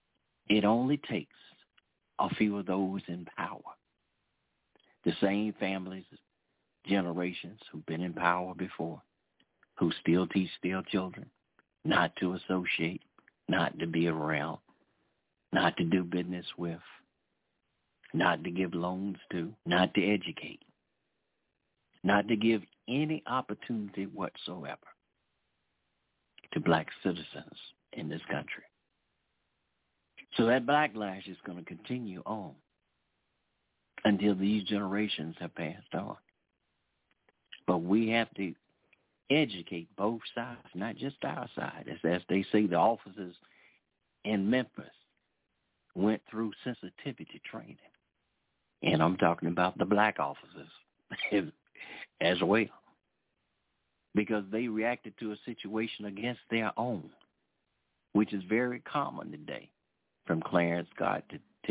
It only takes a few of those in power, the same families, generations who've been in power before, who still teach their children not to associate, not to be around, not to do business with, not to give loans to, not to educate, not to give any opportunity whatsoever to black citizens in this country. So that backlash is going to continue on until these generations have passed on. But we have to educate both sides, not just our side. As they say, the officers in Memphis went through sensitivity training. And I'm talking about the black officers as well, because they reacted to a situation against their own, which is very common today, from Clarence Thomas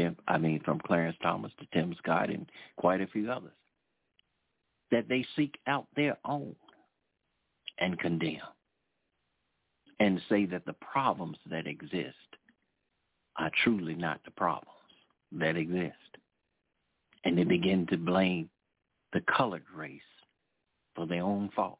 to Tim Scott and quite a few others, that they seek out their own and condemn and say that the problems that exist are truly not the problems that exist. And they begin to blame the colored race for their own faults.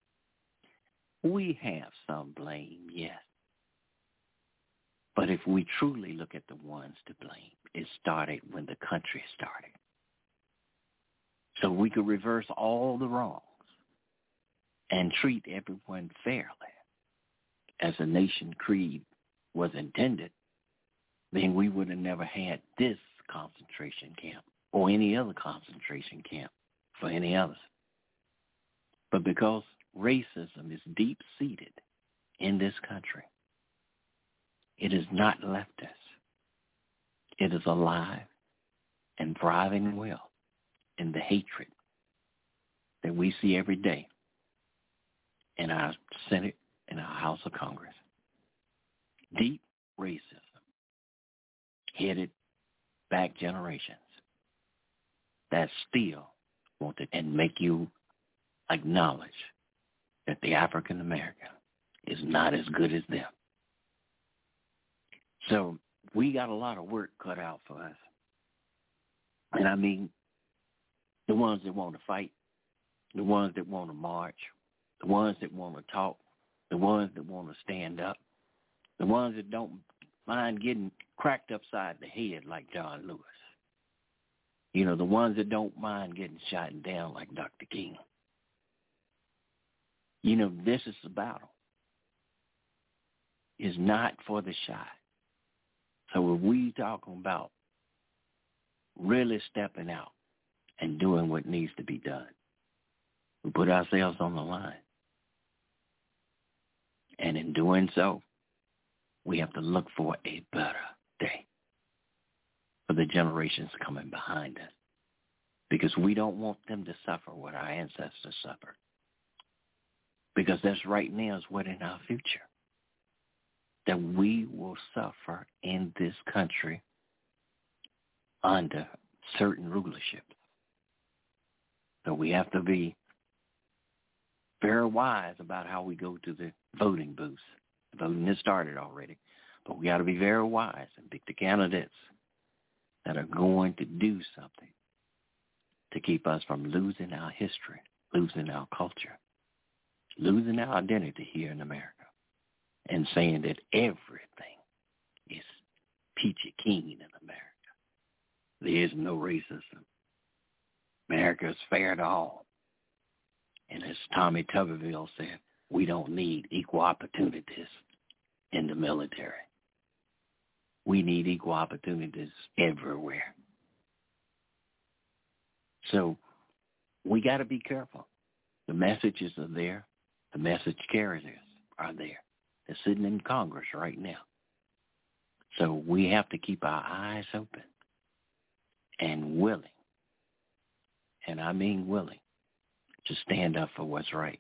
We have some blame, yes. But if we truly look at the ones to blame, it started when the country started. So we could reverse all the wrongs and treat everyone fairly, as a nation creed was intended, then we would have never had this concentration camp or any other concentration camp for any others. But because racism is deep-seated in this country, it has not left us. It is alive and thriving well in the hatred that we see every day in our Senate and our House of Congress. Deep racism headed back generations that still want to and make you acknowledge that the African American is not as good as them. So we got a lot of work cut out for us. And I mean, the ones that want to fight, the ones that want to march, the ones that want to talk, the ones that want to stand up, the ones that don't mind getting cracked upside the head like John Lewis. You know, the ones that don't mind getting shot down like Dr. King. You know, this is the battle. It's not for the shy. So if we talking about really stepping out and doing what needs to be done, we put ourselves on the line. And in doing so, we have to look for a better day for the generations coming behind us, because we don't want them to suffer what our ancestors suffered, because that's right now is what in our future, that we will suffer in this country under certain rulership. So we have to be very wise about how we go to the voting booths. The voting has started already, but we got to be very wise and pick the candidates that are going to do something to keep us from losing our history, losing our culture, losing our identity here in America, and saying that everything is peachy keen in America. There is no racism. America is fair to all. And as Tommy Tuberville said, we don't need equal opportunities in the military. We need equal opportunities everywhere. So we got to be careful. The messages are there. The message carriers are there. They're sitting in Congress right now. So we have to keep our eyes open and willing, and I mean willing, to stand up for what's right.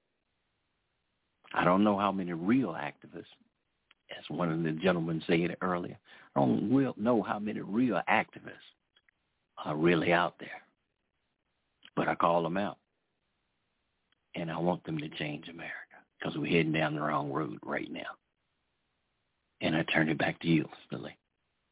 I don't know how many real activists, as one of the gentlemen said earlier, I don't know how many real activists are really out there. But I call them out. And I want them to change America, because we're heading down the wrong road right now. And I turn it back to you, Billy.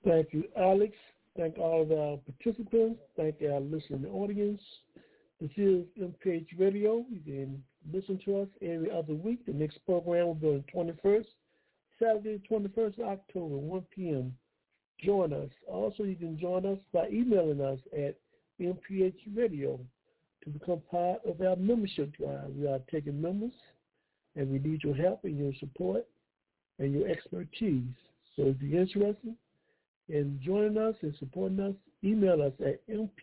Thank you, Alex. Thank all of our participants. Thank our listening audience. This is MPH Radio. You can listen to us every other week. The next program will be on the 21st, Saturday, 21st October, 1 p.m. Join us. Also, you can join us by emailing us at mphradio to become part of our membership drive. We are taking members, and we need your help and your support and your expertise. So if you're interested in joining us and supporting us, email us at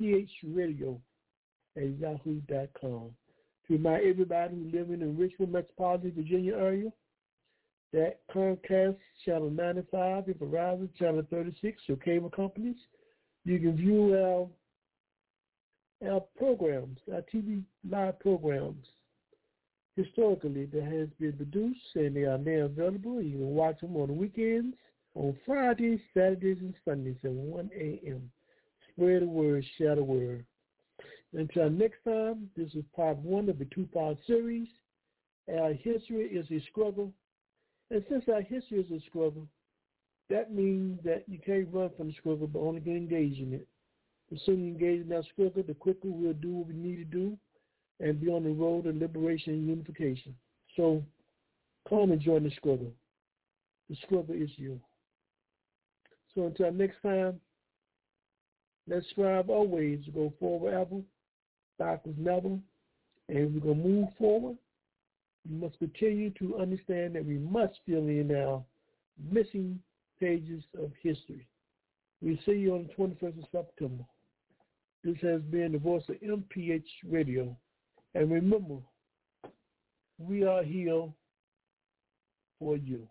mphradio@yahoo.com. To remind everybody who living in Richmond Metropolitan Virginia area, that Comcast Channel 95 and Verizon Channel 36, your cable companies, you can view our programs, our TV live programs, historically that has been produced, and they are now available. You can watch them on the weekends, on Fridays, Saturdays, and Sundays at 1 a.m. Spread the word, share the word. Until next time, this is part 1 of the 2-part series. Our history is a struggle. And since our history is a struggle, that means that you can't run from the struggle, but only get engaged in it. The sooner you engage in that struggle, the quicker we'll do what we need to do and be on the road to liberation and unification. So come and join the struggle. The struggle is you. So until next time, let's strive always to go forward ever, backwards never, and we're going to move forward. We must continue to understand that we must fill in our missing pages of history. We'll see you on the 21st of September. This has been the voice of MPH Radio. And remember, we are here for you.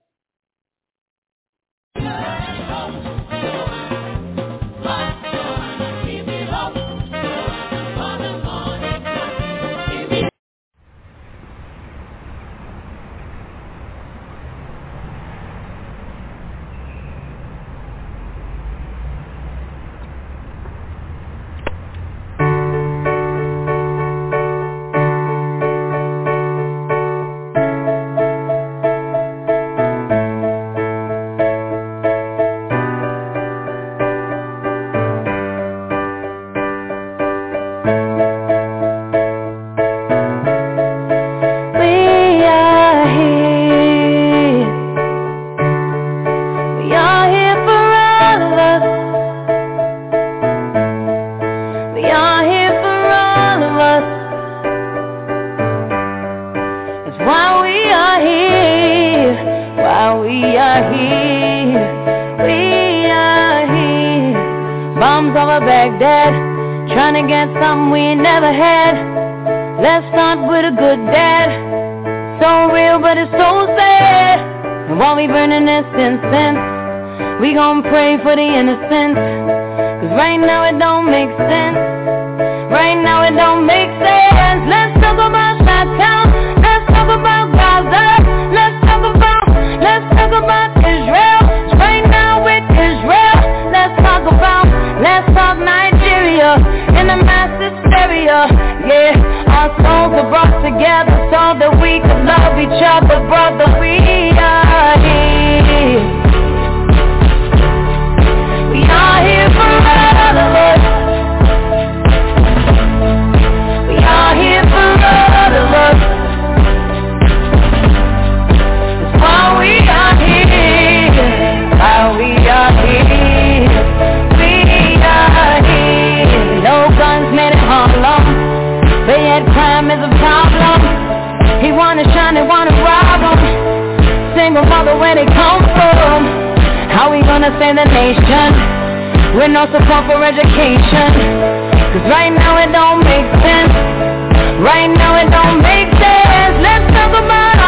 We gon' pray for the innocent, 'cause right now it don't make sense. Right now it don't make sense. Let's talk about Chi-Town. Let's talk about Gaza. Let's talk about Israel. Right now with Israel. Let's talk Nigeria in a mass hysteria. Yeah, our souls are brought together so that we can love each other, brother. We are here. We are here for all of us. We are here for all of us. That's why we are here. Why we are here. We are here. No guns made in Harlem, but yet crime is a problem. He wanna shine, they wanna rob him. Single mother, where they come from. How we gonna save the nation with no support for education? 'Cause right now it don't make sense. Right now it don't make sense. Let's talk about